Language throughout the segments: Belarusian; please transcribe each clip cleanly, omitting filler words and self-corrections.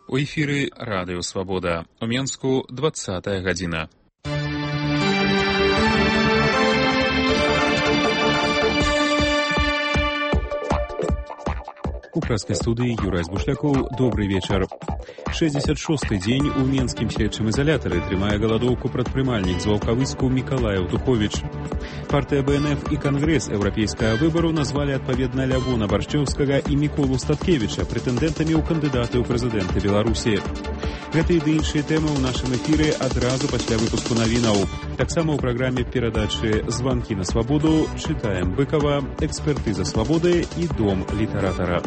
У эфіры Радыё Свабода. У Менску 20-я гадзіна. У праскай студыі Юрай Збушлякоў. Добры вечар. 66-й дзень у менскім следчым ізалятары трымае галадоўку прадпрымальнік з Ваўкавыску Мікалай Аўтуховіч. Партыя БНФ і Кангрэс еўрапейскага выбару назвалі адпаведна Лявона Баршчэўскага і Міколу Статкевіча прэтэндэнтамі ў кандыдаты ў прэзідэнты Беларусі. Гэтыя ды іншыя тэмы ў нашым эфіры адразу пасля выпуску навінаў. Таксама ў праграме перадачы «Званкі на свабоду» чытаем Быкова, экспертыза свабоды і дом літаратара.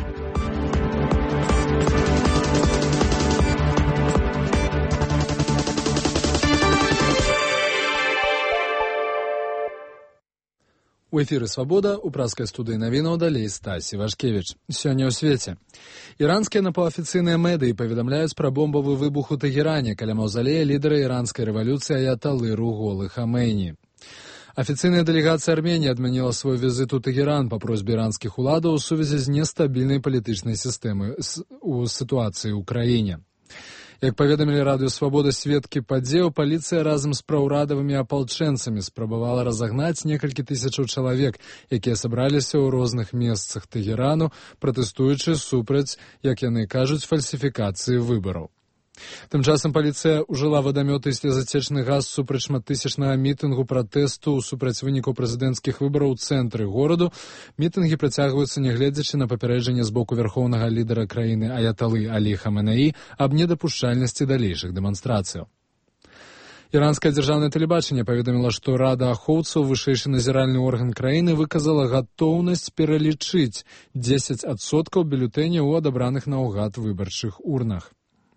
У эфіры «Свабода» у праскай студыі навінаў далей Стасі Вашкевіч. Сёння ў свеце. Іранскія напаўафіцыйныя медыі паведамляюць пра бомбавы выбух у Тэгеране каля маўзалея лідара іранскай рэвалюцыі аяталы Руголы Хамейні. Афіцыйная дэлегацыя Арменіі адмяніла свой візіт у Тэгеран па просьбе іранскіх уладаў у сувязі з нестабільнай палітычнай сістэмай у сітуацыі ў краіне. Як паведамілі Радыё Свабода сведкі падзеяў, паліцыя разам з праўрадавымі апалчэнцамі спрабавала разагнаць некалькі тысячаў чалавек, якія сабраліся ў розных месцах Тэгерану, пратэстуючы супраць, як яны кажуць, фальсіфікацыі выбараў. Тым часам паліцыя ўжыла вадамёты і слезацечны газ супраць шматтысячнага мітынгу пратэсту супраць вынікаў прэзідэнцкіх выбараў у цэнтры гораду. Мітынгі працягваюцца, нягледзячы на папярэджанне з боку вярхоўнага лідара краіны аяталы Алі Хаменеі аб недапушчальнасці далейшых дэманстрацыяў. Іранскае дзяржаўнае тэлебачанне паведаміла, што Рада ахоўцаў, вышэйшы назіральны орган краіны, выказала гатоўнасць пералічыць 10% бюлетэняў у адабраных наўгад выбарчых урнах.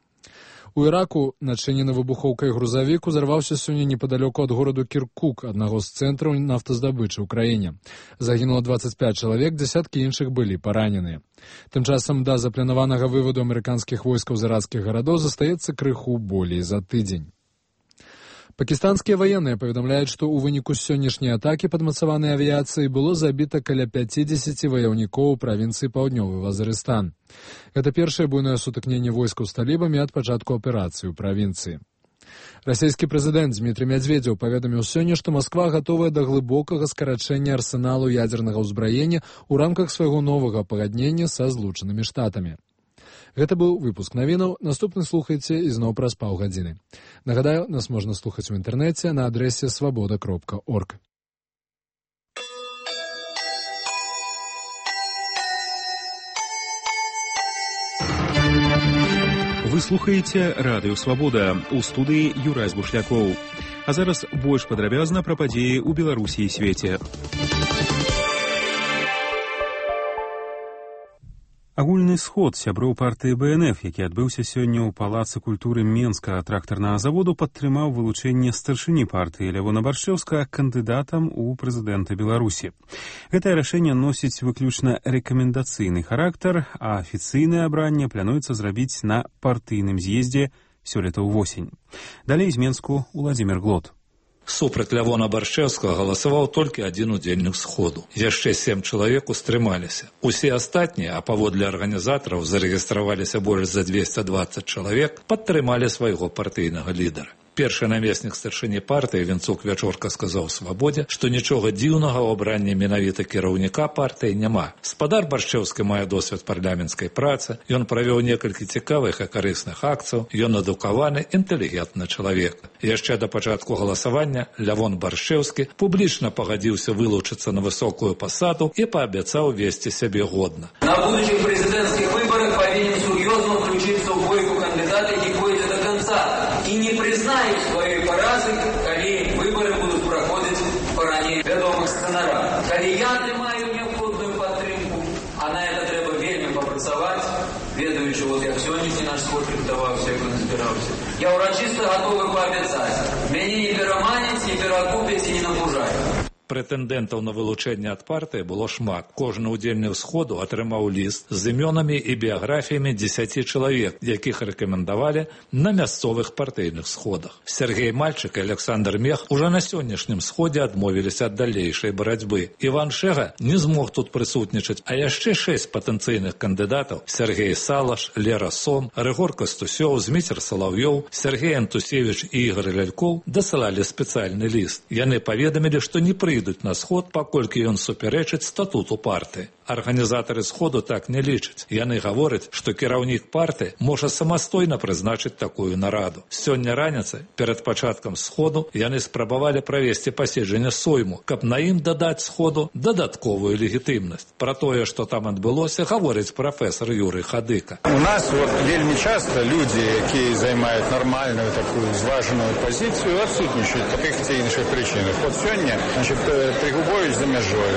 У Іраку начынены выбухоўкай грузавік узарваўся сёння непадалёку ад гораду Кіркук, аднаго з цэнтраў нафтаздабычы ў краіне. Загінула 25 чалавек, дзесяткі іншых былі параненыя. Тым часам да запланаванага вываду амерыканскіх войскаў з ірацкіх гарадоў застаецца крыху болей за тыдзень. Пакістанскія ваенныя паведамляюць, што ў выніку сённяшняй атакі падмацаванай авіяцыі было забіта каля 50 ваяўнікоў у правінцыі Паўднёвы Вазарыстан. Гэта першае буйное сутыкненне войскаў з талібамі ад пачатку аперацыі ў правінцыі. Расійскі прэзідэнт Дмітрый Мядзведзеў паведаміў сёння, што Масква гатовая да глыбокага скарачэння арсеналу ядзернага ўзбраення ў рамках свайго новага пагаднення са Злучанымі Штатамі. Гэта быў выпуск навінаў. Наступны слухайце ізноў праз паўгадзіны. Нагадаю, нас можна слухаць у інтэрнэце на адрэсе swaboda.org. Вы слухаеце Радыё Свабода. У студыі Юрай Збушлякоў. А зараз больш падрабязна пра падзеі ў Беларусі і свеце. Агульны сход сяброў партыі БНФ, які адбыўся сёння ў палацы культуры Менскага трактарнага заводу, падтрымаў вылучэнне старшыні партыі Лявона Баршчэўскага кандыдатам у прэзідэнты Беларусі. Гэтае рашэнне носіць выключна рэкамендацыйны характар, а афіцыйнае абранне плануецца зрабіць на партыйным з'ездзе сёлета ўвосень. Далей з Менску Уладзімір Глот. Супраць Лявона Баршчэўскага галасаваў толькі адзін удзельнік сходу. Яшчэ 7 чалавек устрымаліся. Усе астатнія, а паводле арганізатараў зарэгістраваліся больш за 220 чалавек, падтрымалі свайго партыйнага лідара. Першы намеснік старшыні партыі Венцук Вячорка сказаў «Свабодзе», што нічога дзіўнага ў абранні менавіта кіраўніка партыі няма. Спадар Баршчэўскі мае досвед парламенцкай працы, ён правёў некалькі цікавых і карысных акцыяў, ён адукаваны, інтэлігентны чалавек. Яшчэ да пачатку галасавання Лявон Баршчэўскі публічна пагадзіўся вылучыцца на высокую пасаду і паабяцаў весці сябе годна. На будущих президентских выборах повинен серьезно включиться в бойку кандидата и пойдет до конца. И не признает своей поразы, коли выборы будут проходить по ранее ведомых сценарах. Коли я отримаю необходную подтримку, а на это треба вельми попрацовать, ведаючи, вот як сьогоднішній наш сход рихтувався, як він збирався. Я урочисто готовий пообіцяти. Мені не переманять, не перекупять і не набужають. Прэтэндэнтаў на вылучэнне ад партыі было шмат. Кожны удзельнік сходу атрымаў ліст з імёнамі і біяграфіямі 10 чалавек, якіх рэкамендавалі на мясцовых партыйных сходах. Сергей Мальчык і Александр Мех уже на сённяшнім сходзе адмовіліся ад далейшай барацьбы. Іван Шэга не змог тут прысутнічаць, а яшчэ 6 патэнцыйных кандыдатаў – Сергей Салаш, Лера Сом, Рыгор Кастусёў, Зміцер Салаўёў, Сергей Антусевіч і Ігор Лялькоў дасылалі спецыяльны ліст. Яны паведамілі, што не прыйдуць на сход, паколькі ён супярэчыць статуту партыі. Арганізатары сходу так не лічаць. Яны гавораць, што кіраўнік партыі можа самастойна прызначыць такую нараду. Сёння раніцай, перад пачаткам сходу, яны спрабавалі правесці паседжанне сойму, каб на ім дадаць сходу дадатковую легітымнасць. Пра тое, што там адбылося, гаворыць прафесор Юрый Хадыка. У нас вельмі часта людзі, якія займаюць нармальную такую зважаную пазіцыю, адсутнічаюць па тых ці іншых прычынах. Вот сёння, Трегубович за мяжою,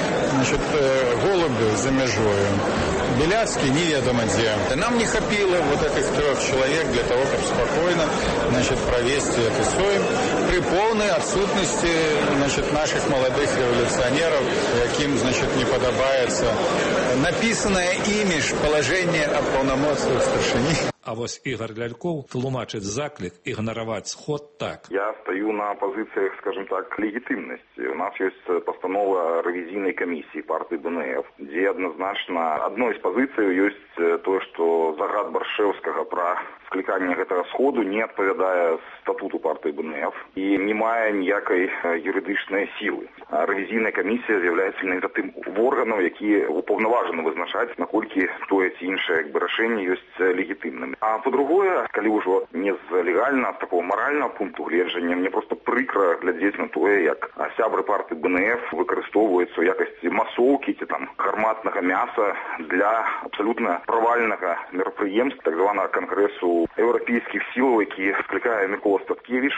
Голубев за мяжою, Беляцкий неведомо где. Нам не хапило вот этих 3 человек для того, чтобы спокойно провести этот сойм при полной отсутности наших молодых революционеров, яким не подобается написанное ими положение о полномочиях старшине. А вось Ігор Лялькоў тлумачыць заклік ігнараваць сход так. Я стою на позициях, скажем так, легитимности. У нас есть постанова ревизийной комиссии партии БНФ, где однозначно одной из позиций есть то, что загад Баршевского про скликання гэтага сходу не адпавядае статуту партии БНФ и не мае ніякай юридичной силы. Ревизийная комиссия з'являецца тым органам, які уповноважены вызначаць, наколькі тое ці іншае рашэнне ёсць легітымным. А по-другое, калі ўжо не з легальна, з такого морального пункту гледжання, мне просто прыкра глядзець на тое, як сябры партии БНФ выкарыстоўваюцца ў якасці масоўкі ці там гарматнага мяса для абсолютно правальнага мерапрыемства так званага кангрэсу еўрапейскіх сілаў, які склікае Мікола Статкевіч.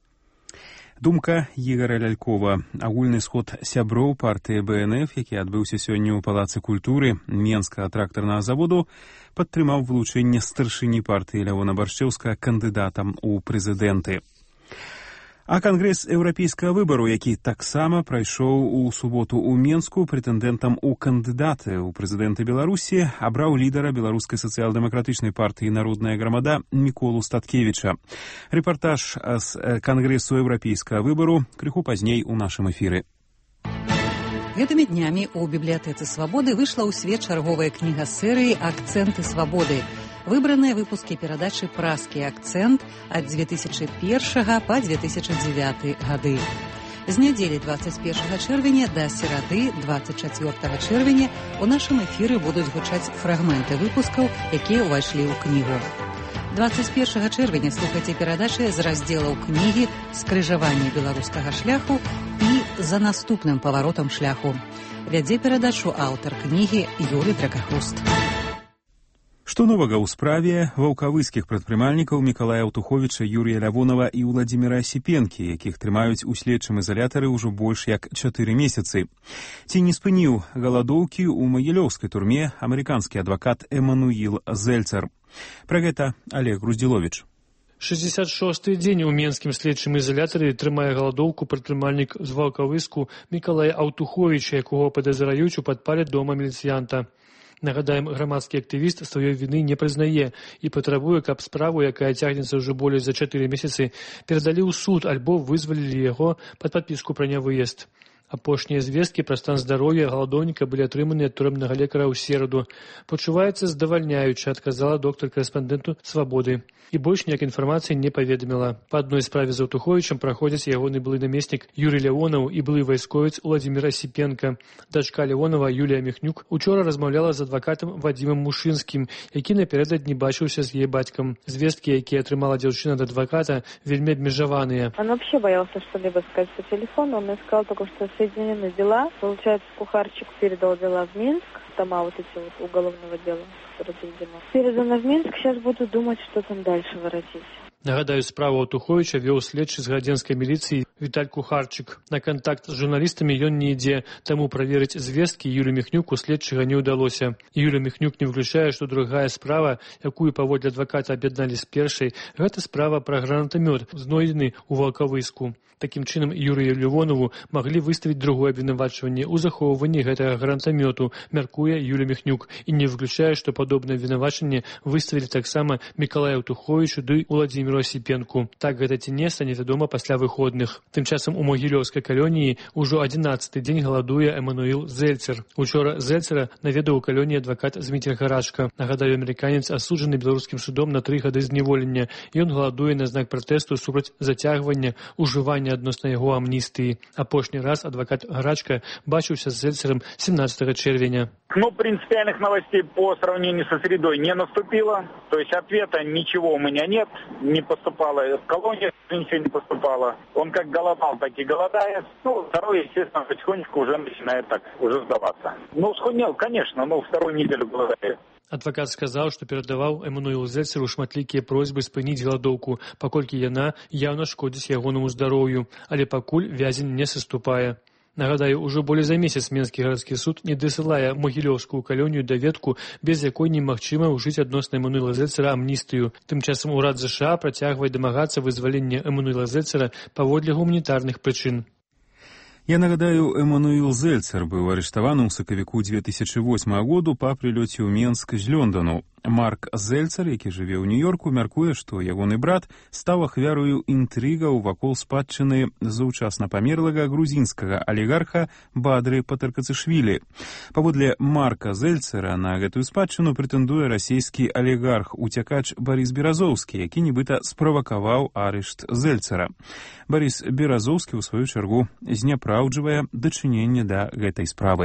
Думка Ігора Лялькова. Агульны сход сяброў партыі БНФ, які адбыўся сёння ў Палацы культуры Менскага трактарнага заводу, падтрымаў вылучэнне старшыні партыі Лявона Баршчэўскага кандыдатам у прэзідэнты. А Кангрэс еўрапейскага выбару, які таксама прайшоў у суботу ў Менску прэтэндэнтам у кандыдаты ў прэзідэнты Беларусі, абраў лідара беларускай сацыял-дэмакратычнай партыі «Народная грамада» Міколу Статкевіча. Рэпартаж з Кангрэсу еўрапейскага выбару крыху пазней у нашым эфіры. Гэтымі днямі ў бібліятэцы «Свабоды» выйшла ў свет чарговая кніга серыі «Акцэнты свабоды». Выбраныя выпускі перадачы «Праскі акцэнт» ад 2001 па 2009 гады. З нядзелі 21 чэрвеня да серады 24 чэрвеня у нашым эфіры будуць гучаць фрагменты выпускаў, якія ўвайшлі ў кнігу. 21 чэрвеня слухайце перадачы з раздзелаў кнігі «Скрыжаванне беларускага шляху» і «За наступным паваротам шляху». Вядзе перадачу аўтар кнігі Юрый Дракахруст. Што новага ў справе ваўкавыскіх прадпрымальнікаў Мікалая Аўтуховіча, Юрія Лявонова і Уладзіміра Асіпенкі, якіх трымаюць у следчым ізалятары ўжо больш як 4 месяцы. Ці не спыніў галадоўкі ў магілёўскай турме амерыканскі адвакат Эмануіл Зельцар. Пра гэта Олег Груздзіловіч. 66-й дзень у менскім следчым ізалятары трымае галадоўку прадпрымальнік з ваўкавыску Мікалая Аўтуховіча, якога падазраюць у падпале дома міліцыянта. Нагадаем, грамадскі актывіст сваёй віны не прызнае і патрабуе, каб справу, якая цягнецца ўжо болей за 4 месяцы, перадалі ў суд альбо вызвалілі яго пад падпіску пра нявыезд. Апошнія звесткі пра стан здароўя галадоўніка былі атрыманы ад турэмнага лекара ў сераду. Пачуваецца здавальняюча, адказала доктар-карэспандэнту «Свабоды». І больш ніяк інфармацыі не паведаміла. Па адной справе з Аўтуховічам праходзіць ягоны былы намеснік Юрый Лявонаў і былы вайсковец Уладзімір Асіпенка. Дачка Лявонава Юлія Міхнюк учора размаўляла з адвакатам Вадзімам Мушынскім, які напярэдадні бачыўся з яе бацькам. Звесткі, якія атрымала дзяўчына ад адваката, вельмі абмежаваныя. Он вообще боялся что-либо сказать по телефону. Он мне сказал только, что соединены дела. Получается, кухарчик передал дела в Минск, тома вот эти вот уголовного дела, которые передано. Передано в Минск, сейчас буду думать, что там дальше воротить. Нагадаю, справу Аўтуховіча вёў следчы з градзенскай міліцыі Віталь Кухарчык. На кантакт з журналістамі ён не ідзе, таму праверыць звесткі Юлі Міхнюк у следчага не ўдалося. Юля Міхнюк не выключае, што другая справа, якую паводле адваката аб'ядналі з першай, гэта справа пра гранатамёт, знойдзены ў Валкавыску. Такім чынам, Юрыю Левонову маглі выставіць другое абвінавачванне ў захоўванні гэтага гранатамёту, мяркуе Юля Міхнюк, і не выключае, што падобнае абвінавачанне выставілі таксама Мікалаю Аўтуховічу ды Уладзіміру Асіпенку. Так гэта ці не, стане вядома пасля выходных. Тым часам у Могілёўскай калоніі ўжо 11-й дзень галадуе Эмануіл Зельцер. Учора Зельцера наведаў у калоніі адвакат Зміцер Гарачка. Нагадаю, амерыканец асуджаны беларускім судом на 3 гады зняволення. Ён галадуе на знак пратэсту супраць зацягвання ужывання адносна яго амністыі. Апошні раз адвакат Гарачка бачыўся з Зельцером 17 чэрвеня. Принципиальных новостей по сравнению со средой не наступило. То есть ответа ничего у меня нет. Не поступало в колонии, ничего не поступало. Он как голодал, так и голодает. Второй, естественно, потихонечку уже начинает так уже сдаваться. Схуднел, конечно, вторую неделю голодает. Адвакат сказаў, што перадаваў Эмануілу Зельцеру шматлікія просьбы спыніць галадоўку, паколькі яна яўна шкодзіць ягонаму здароўю, але пакуль вязень не саступае. Нагадаю, ужо болей за месяц Менскі гарадскі суд не дасылае Могілёўскую калонію даведку, без якой немагчыма ўжыць адносна Эмануіла Зельцера амністыю. Тым часам урад ЗША працягвае дамагацца вызвалення Эмануіла Зельцера паводле гуманітарных прычын. Я нагадаю, Эмануіл Зельцер быў арыштаваны ў сакавіку 2008 году па прылёце ў Менск з Лёндану. Марк Зельцер, які жыве ў Нью-Йорку, мяркуе, што ягоны брат стаў ахвярою інтрыгаў вакол спадчыны заўчасна памерлага грузінскага алігарха Бадры Патаркацышвілі. Паводле Марка Зельцера на гэтую спадчыну прэтэндуе расійскі алігарх-уцякач Барыс Беразоўскі, які нібыта справакаваў арышт Зельцера. Барыс Беразоўскі, у сваю чаргу, зняпраўджвае дачыненне да гэтай справы.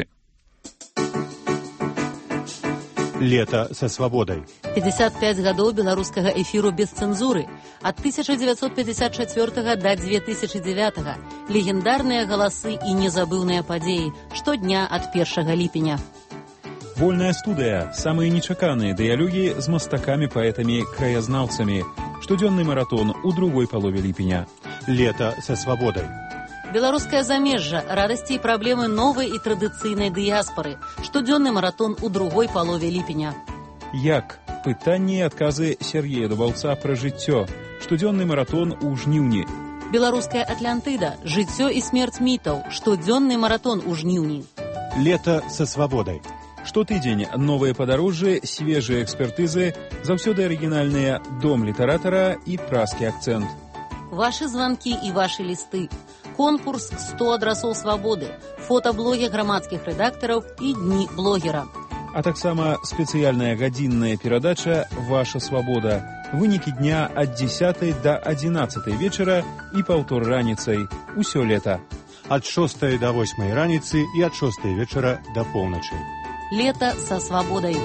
Лето со свободой. 55 гадоў беларускага эфіру без цэнзуры. Ад 1954 до 2009. Легендарныя галасы і незабыўныя падзеі. Штодня ад 1 ліпеня. Вольная студыя. Самыя нечаканыя дыялогі з мастакамі, паэтамі, краязнаўцамі. Штодзённы маратон у другой палове ліпеня. Лето со свободой. Беларускае замежжа, радасці і праблемы новай і традыцыйнай дыяспары. Штодзённы маратон у другой палове ліпеня. Як? Пытанні і адказы Сергея Дубаўца пра жыццё. Штодзённы маратон у жніўні. Беларуская Атлантыда. Жыццё і смерць мітаў. Штодзённы маратон у жніўні. Лето со свободой. Штотыдзень новыя падарожжы, свежыя экспертызы, заўсёды арыгінальныя дом літаратара і празкі акцэнт. Вашы званкі і вашы лісты. Конкурс 100 адрасоў свабоды, фотаблогі грамадскіх рэдактараў і дні блогера. А таксама спецыяльная гадзінная перадача «Ваша свабода». Вынікі дня ад 10 до 11 вечара і паўтор раніцай. Усё лета. Ад 6 до 8 раніцы і ад 6 вечара до поўначы. Лето со свабодай.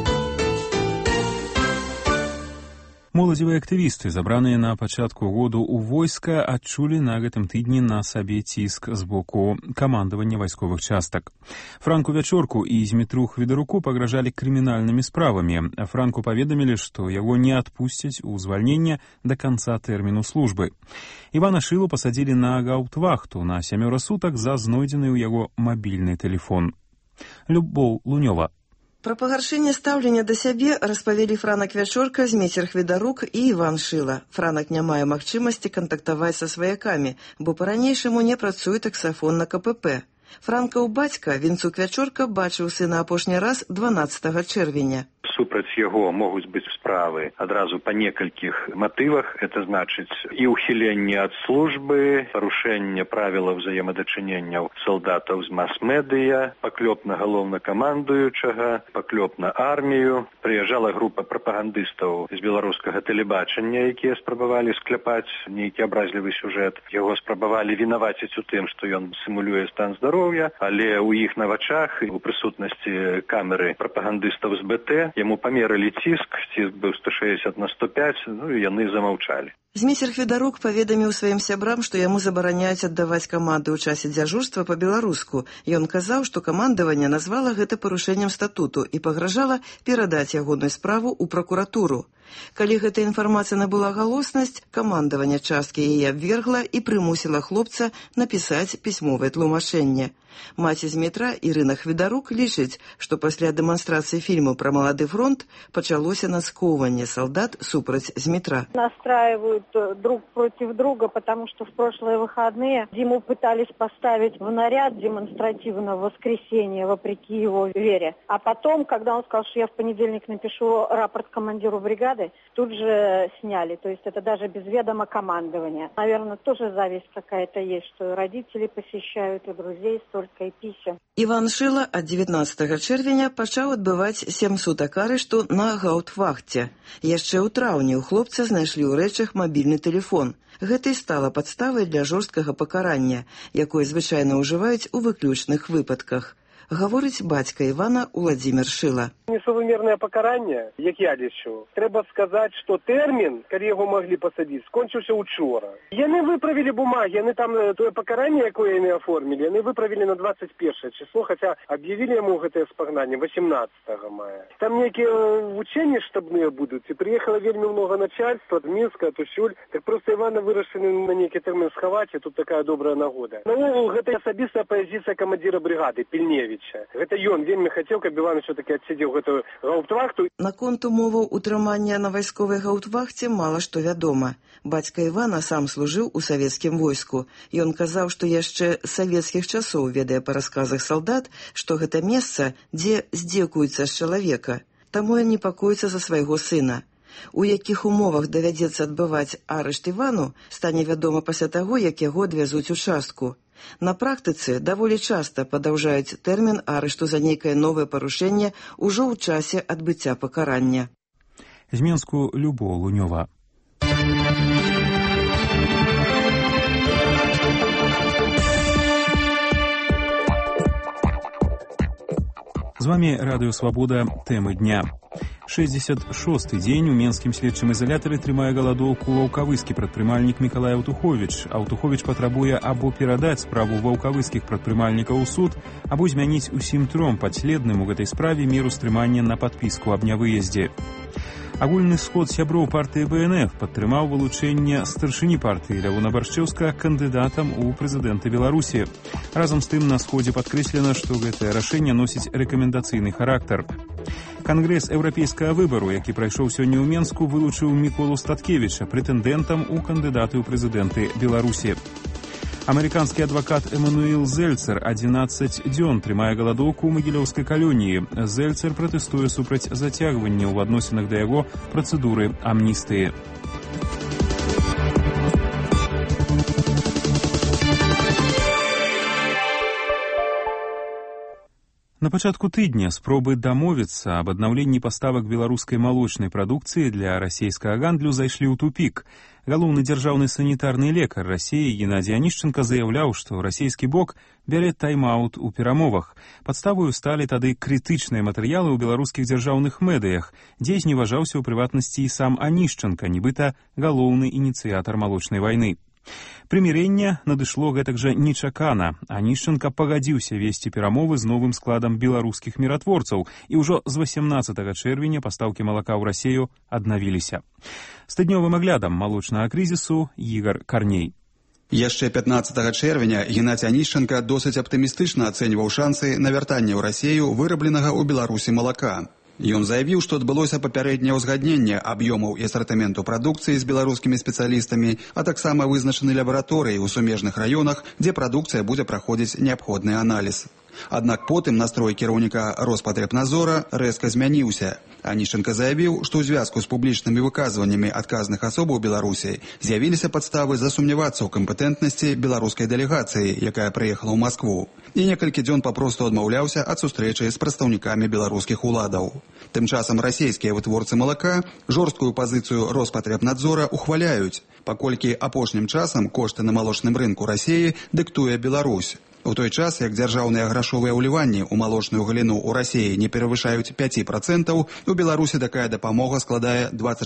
Моладзевыя актывісты, забраныя на пачатку году ў войска, адчулі на гэтым тыдні на сабе ціск з боку камандавання вайсковых частак. Франку Вячорку і Змітру Хвідаруку пагражалі крымінальнымі справамі. Франку паведамілі, што яго не адпусцяць у звальнення да канца тэрміну службы. Івана Шылу пасадзілі на гаўптвахту на 7 сутак за знойдзены ў яго мабільны тэлефон. Любоў Лунёва. Пра пагаршэнне стаўлення да сябе распавялі Франак Вячорка, Зміцер Хвідарук і Іван Шыла. Франак не мае магчымасці кантактаваць са сваякамі, бо па-ранейшаму не працуе таксафон на КПП. Франкаў бацька, Вінцук Вячорка, бачыў сына апошні раз 12 чэрвеня. Супраць яго могуць быць справы адразу па некалькіх матывах. Это значыць і ўхіленне ад службы, парушэнне правілаў взаемадачыненняў салдатаў з мас-медыя, паклёп на галоўнакамандуючага, паклёп на армію. Прыязджала група прапагандыстаў з беларускага тэлебачання, якія спрабавалі скляпаць нейкі абразлівы сюжэт. Яго спрабавалі вінаваціць у тым, што ён сімулюе стан здароўя, але ў іх на вачах, у прысутнасці камеры прапагандыстаў з БТ, яму памерылі ціск быў 160 на 105, і яны замаўчалі. Змейцер Хведарук паведаміў сваім сябрам, што яму забараняюць аддаваць каманды ў часе дзяжурства па-беларуску. Ён казаў, што камандаванне назвала гэта парушэннем статуту і пагражала перадаць ягоную справу ў пракуратуру. Калі гэта інфармацыя набыла галоснасць, камандаванне часткі яе абвергла і прымусіла хлопца напісаць пісьмовае тлумачэнне. Маці Змейтра Ірына Хведарук лічыць, што пасля дэманстрацыі фільму пра малады фронт пачалося наскоўванне солдат супраць Змейтра. Настраивают друг против друга, потому что в прошлые выходные Диму пытались поставить в наряд демонстративно в воскресенье, вопреки его вере. А потом, когда он сказал, что я в понедельник напишу рапорт командиру бригады, тут же сняли. То есть это даже без ведома командования. Наверное, тоже зависть какая-то есть, что родители посещают и друзей столько и писем. Іван Шила ад 19 чэрвеня пачаў адбываць 7 сутак арышту на гаўтвахце. Яшчэ ў траўні ў хлопца знайшлі ў рэчах мабільны тэлефон. Гэта і стала падставай для жорсткага пакарання, якое звычайна ўжываюць у выключных выпадках. Гаворыць бацька Івана Уладзімір Шыла. Несувымернае пакаранне, як я лічу, трэба сказаць, што тэрмін, калі яго маглі пасадзіць, скончыўся учора. Яны выправілі бумагі, яны там тое пакаранне, якое яны аформілі, яны выправілі на 21 число, хаця аб'явілі яму гэтае спагнанне 18 мая. Там нейкія вучэнні штабныя будуць, і прыехала вельмі многа начальства ад Мінска, ад усюль, так проста Івана вырашылі на нейкі тэрмін схаваць, і тут такая добрая нагода. Наогул, гэта асабістая пазіцыя камандзіра брыгады Пільневіча. Гэта ён вельмі хацеў, каб Іван ўсё-такі адсядзеў гэтую гаўптвахту. Наконт умоваў утрымання на вайсковай гаўптвахце мала што вядома. Бацька Івана сам служыў у савецкім войску. Ён казаў, што яшчэ з савецкіх часоў ведае па расказах салдат, што гэта месца, дзе здзекуюцца з чалавека. Таму ён непакоіцца за свайго сына. У якіх умовах давядзецца адбываць арышт Івану, стане вядома пасля таго, як яго адвязуць у частку. На практыцы даволі часта падаўжаюць тэрмін арышту за нейкае новае парушэнне ўжо ў часе адбыцця пакарання. З Мінску Любов Лунёва. З вами Радыё Свабода. Тэмы дня. 66-й дзень у менскім следчым ізалятары трымае галадоўку ваўкавыскі прадпрымальнік Мікалай Аўтуховіч. Аўтуховіч патрабуе або перадаць справу ваўкавыскіх прадпрымальнікаў у суд, або змяніць усім тром падследным у гэтай справе меру стрымання на падпіску аб нявыездзе. Агульны сход сяброў партыі БНФ падтрымаў вылучэнне старшыні партыі Лявона Баршчэўскага кандыдатам у прэзідэнты Беларусі. Разам з тым на сходзе падкрэслена, што гэтае рашэнне носіць рэкамендацыйны характар. Кангрэс еўрапейскага выбару, які прайшоў сёння ў Менску, вылучыў Міколу Статкевіча прэтэндэнтам у кандыдаты ў прэзідэнты Беларусі. Амерыканскі адвакат Эмануэл Зельцер 11 дзён трымае галадоўку ў магілёўскай калоніі. Зельцер пратэстуе супраць зацягвання ў адносінах да яго працэдуры амністыі. На пачатку тыдня спробы дамовіцца аб аднаўленні паставак беларускай малочнай прадукцыі для расійскага гандлю зайшлі ў тупік. Галоўны дзяржаўны санітарны лекар Расіі Геннадзій Анішченка заяўляў, што расійскі бок бярэ тайм-аут у перамовах. Падставою сталі тады крытычныя матэрыялы ў беларускіх дзяржаўных медыях, дзе зневажаўся ў прыватнасці і сам Анішченка, нібыта галоўны ініцыятар малочнай вайны. Прымірэнне надышло гэтак жа нечакана. Анішченка пагадзіўся весці перамовы з новым складам беларускіх міратворцаў, і ўжо з 18 чэрвеня пастаўкі малака ў Расію аднавіліся. З тыднёвым аглядам малочнага крызісу Ігар Карней. Яшчэ 15 чэрвеня Геннадзій Анішченка досыць аптымістычна ацэньваў шансы на вяртанне ў Расію вырабленага ў Беларусі малака. Ён заявіў, што адбылося папярэдняе ўзгадненне аб'ёмаў і асартыменту прадукцыі з беларускімі спецыялістамі, а таксама вызначаны лабараторыі ў сумежных раёнах, дзе прадукцыя будзе праходзіць неабходны аналіз. Аднак потым настрой кіраўніка Роспатребнадзора рэзка змяніўся. Анішченка заявіў, што ў звязку з публічнымі выказваннямі адказных асобаў Беларусі з'явіліся падставы засумнявацца ў кампетэнтнасці беларускай дэлегацыі, якая прыехала ў Маскву. І некалькі дзён папросту адмаўляўся ад сустрэчы з прадстаўнікамі беларускіх уладаў. Тым часам расійскія вытворцы малака жорсткую пазіцыю Роспатребнадзора ухваляюць, паколькі апошнім часам кошты на малочным рынку Расіі дыктуе Беларусь. У той час, як дзяржаўныя грашовыя ўліванні ў малочную галіну ў Расіі не перавышаюць 5%, у Беларусі такая дапамога складае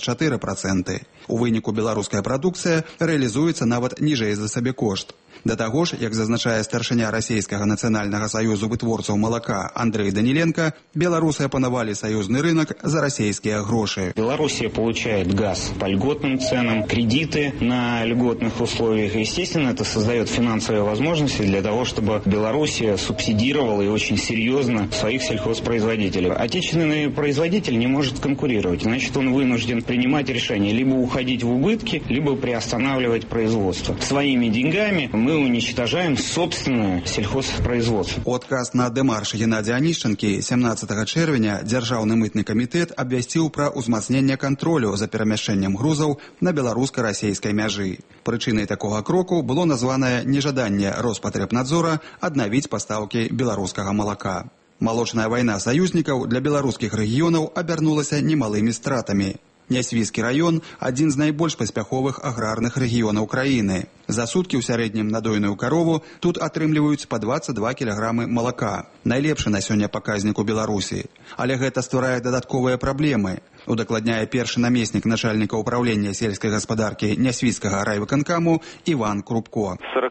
24%. У выніку беларуская прадукцыя рэалізуецца нават ніжэй за сабекошт. Да таго ж, як зазначае старшыня Расійскага нацыянальнага саюзу вытворцаў малака Андрей Даниленко, белорусы опановали союзный рынок за российские гроши. Белоруссия получает газ по льготным ценам, кредиты на льготных условиях. И, естественно, это создает финансовые возможности для того, чтобы Белоруссия субсидировала и очень серьезно своих сельхозпроизводителей. Отечественный производитель не может конкурировать, значит, он вынужден принимать решение либо уходить в убытки, либо приостанавливать производство. Своими деньгами мы уничтожаем собственное сельхозпроизводство. Отказ на дэмарш Геннадия Онищенки 17 чэрвеня Дзяржаўны мытны камітэт абвясціў пра ўзмацненне кантролю за перамяшчэннем грузаў на беларуска-расейскай мяжы. Прычынай такога кроку было названае нежаданне Роспотребнадзора аднавіць пастаўкі беларускага малака. Малочная вайна саюзнікаў для беларускіх рэгіёнаў абярнулася немалымі стратамі. Нясвійскі раён – адзін з найбольш паспяховых аграрных рэгіёнаў краіны. За суткі ў сярэднім на дойную карову тут атрымліваюць па 22 кілаграмы малака. Найлепшы на сёння паказнік у Беларусі. Але гэта стварае дадатковыя праблемы. Удакладняе першы намеснік начальніка ўправлення сельскай гаспадаркі Нясвійскага райвыканкаму Иван Крупко.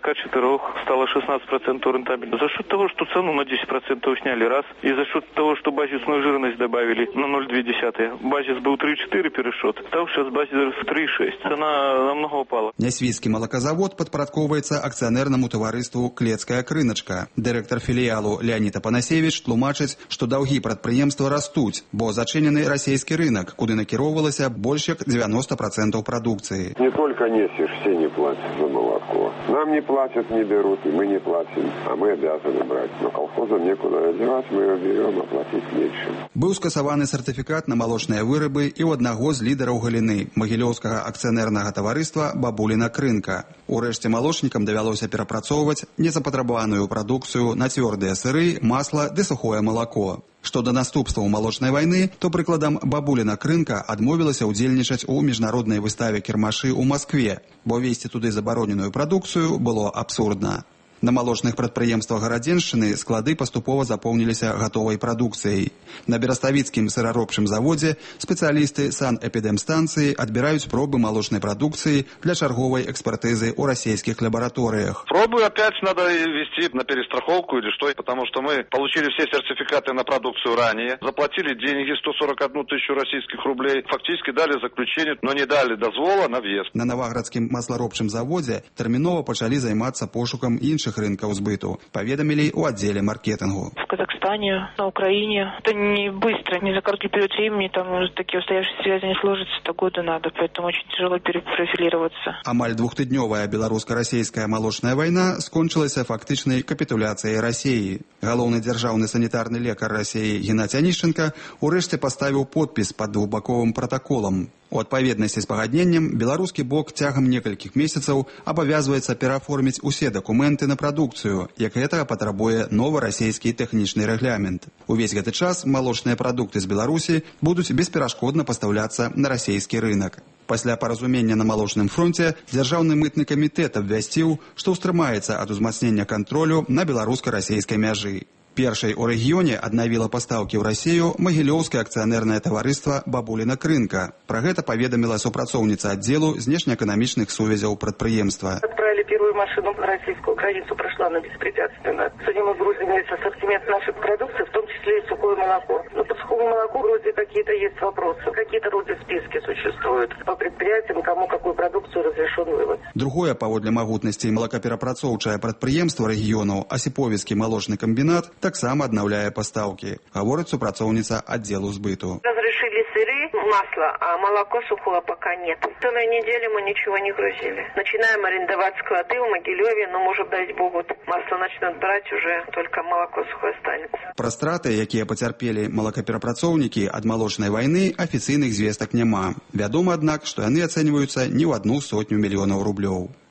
44 стало 16% рентабельно. За счет того, что цену на 10% сняли раз, и за счет того, что базисную жирность добавили на 0,2. Базис был 3,4 перешот, там сейчас базис 3,6. Цена намного упала. Нясвійскі малаказавод падпарадкоўваецца акцыянернаму таварыству «Клецкая крыначка». Дырэктар філіялу Леонид Апанасевич тлумачыць, што даўгі прадпрыемства растуць, бо зачынены расійскі рынок, куды накіроўвалася больш як 90% прадукцыі. Не только Несвиж, все не платят за молоко. Нам не платят, не берут, и мы не платим, а мы обязаны брать. Но колхозам некуда девать, мы его берем, а платить нечем. Быў скасаваны сертыфікат на малочныя вырабы і ў аднаго з лідараў галіны Магілёўскага акцыянернага таварыства «Бабуліна крынка». Урэшце малочнікам давялося перапрацоўваць незапатрабаваную прадукцыю на цвёрдыя сыры, масла ды сухое малако. Што да наступстваў малочнай вайны, то прыкладам «Бабуліна крынка» адмовілася ўдзельнічаць у міжнароднай выставе кірмашы ў Маскве, бо везці туды забароненую прадукцыю было абсурдна. На малочных прадпрыемствах гарадзеншчыны склады паступова запоўніліся гатовай прадукцыяй. На бераставіцкім сыраробчым заводзе спецыялісты санэпідэмстанцыі адбіраюць пробы малочнай прадукцыі для чарговай экспертызы ў расійскіх лабараторыях. Пробы опять надо вести на перестраховку или что, потому что мы получили все сертификаты на продукцию ранее, заплатили деньги 141 тысячу российских рублей, фактически дали заключение, но не дали дозвола на въезд. На Наваградскім масларобчым заводзе тэрмінова пачалі займацца пошукам іншых рынкаў збыту, паведамілі ў аддзеле маркетингу. В Казахстане, на Украине. Это не быстро, не за короткий период времени, там уже такие устоявшиеся связи не сложатся, это годы надо, поэтому очень тяжело перепрофилироваться. Амаль двухтыднёвая беларуска-расійская малочная вайна скончылася фактычнай капітуляцыяй Расіі. Галоўны дзяржаўны санітарны лекар Расіі Геннадий Онищенко урэшце паставіў подпіс пад двухбаковым пратаколам. У адпаведнасці з пагадненнем беларускі бок цягам некалькіх месяцаў абавязваецца перааформіць усе дакументы на прадукцыю, як гэтага патрабуе новы расійскі тэхнічны рэгламент. Увесь гэты час малочныя прадукты з Беларусі будуць бесперашкодна пастаўляцца на расійскі рынак. Пасля паразумення на малочным фронце Дзяржаўны мытны камітэт абвясціў, што ўстрымаецца ад узмацнення кантролю на беларуска-расійскай мяжы. Першай у рэгіёне аднавіла пастаўкі ў Расію Магілёўскае акцыянернае таварыства «Бабуліна крынка». Пра гэта паведаміла супрацоўніца аддзелу знешнеэканамічных сувязяў прадпрыемства. Отправили первую машину на российскую границу, прошла она беспрепятственно. Сегодня мы выгрузили весь ассортимент нашей продукции, в том числе и сухое молоко. Но по сухому молоку вроде какие-то есть вопросы. Какие-то вроде списки существуют по предприятиям, кому какую продукцию разрешен вывоз. Другое, паводле магутнасці малакаперапрацоўчае прадпрыемства рэгіёну Асіповіцкі малочны камбінат таксама аднаўляе пастаўкі, гаворыць супрацоўніца аддзелу збыту. Разрешили сыры, масло, а молоко сухого пока нет. Целую неделю мы ничего не грузили. Начинаем арендовать склады в Могилеве, но, может, дай богу, масло начнут брать, уже только молоко сухое останется. Пра страты, якія пацярпелі малакаперапрацоўнікі ад малочнай вайны, афіцыйных звестак няма. Вядома, аднак, што яны ацэньваюцца не ў 100 мільёнаў рублёў.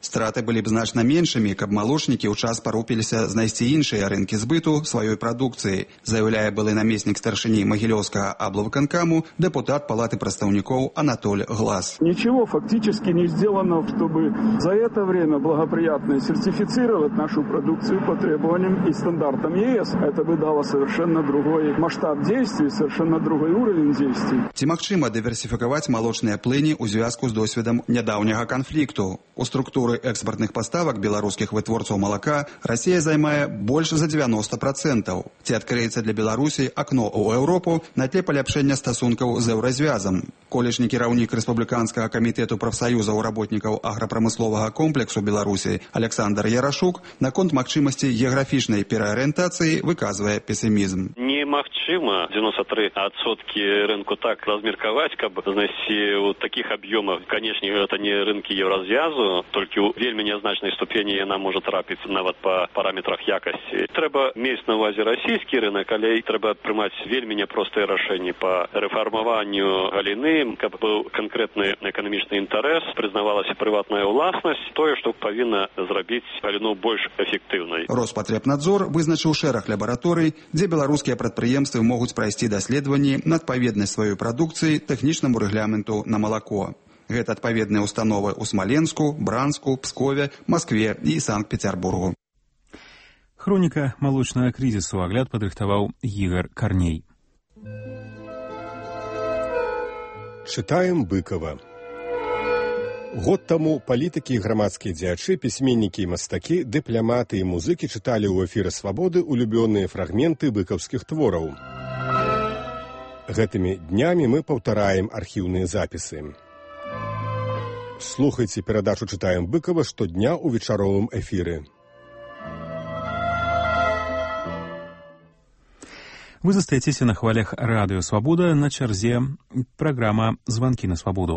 Страты былі б значна меншымі, каб малочнікі ў час парупіліся знайсці іншыя рынкі збыту сваёй прадукцыі, заяўляе былы намеснік старшыні Магілёўскага аблвыканкаму дэпутат Палаты прадстаўнікоў Анатоль Глаз. Ничего фактически не сделано, чтобы за это время благоприятно сертифицировать нашу продукцию по требованиям и стандартам ЕС. Это бы дало совершенно другой масштаб действий, совершенно другой уровень действий. Ці магчыма дыверсіфікаваць малочныя плыні ў звязку з досведам нядаўняга канфлікту? У структуры экспартных паставак беларускіх вытворцаў малака Расія займае больш за 90%. Ці адкрыецца для Беларусі акно ў Еўропу на тле паляпшэння стасункаў з еўразвязам? Колішні кіраўнік Рэспубліканскага камітэту прафсаюзаў работнікаў аграпрамысловага комплексу Беларусі Александр Ярашук наконт магчымасці геаграфічнай пераарыентацыі выказвае песімізм. Немагчыма 93% рынку так размеркаваць, каб знайсці ў такіх аб'ёмах. Канешне, гэта не рынкі еўразвязу, толькі ў вельмі нязначнай ступені яна можа трапіць нават па параметрах якасці. Трэба мець на ўвазе расійскі рынок, але трэба прымаць вельмі няпростыя рашэнні па рэфармаванню галіны, каб быў канкрэтны эканамічны інтарэс, прызнавалася прыватная ўласнасць, тое, што павінна зрабіць галіну больш эфектыўнай. Роспатребнадзор вызначыў шэраг лабараторый, дзе беларускія прадпрыемствы могуць прайсці даследаванні на адпаведнасць сваёй прадукцыі тэхнічнаму рэгламенту на малако. Гэта адпаведныя установы ў Смаленску, Бранску, Пскове, Маскве і Санкт-Петербургу. Хроніка малочнага крызісу. Агляд падрыхтаваў Ігор Карней. Чытаем Быкова. Год таму палітыкі і грамадскія дзеячы, пісьменнікі і мастакі, дыпламаты і музыкі чыталі ў эфіры «Свабоды» улюбёныя фрагменты быкаўскіх твораў. Гэтымі днямі мы паўтараем архіўныя запісы. Слухайце перадачу «Чытаем Быкова» штодня ў вечаровым эфіры. Вы застаецеся на хвалях радыё «Свабода», на чарзе праграма «Званкі на свабоду».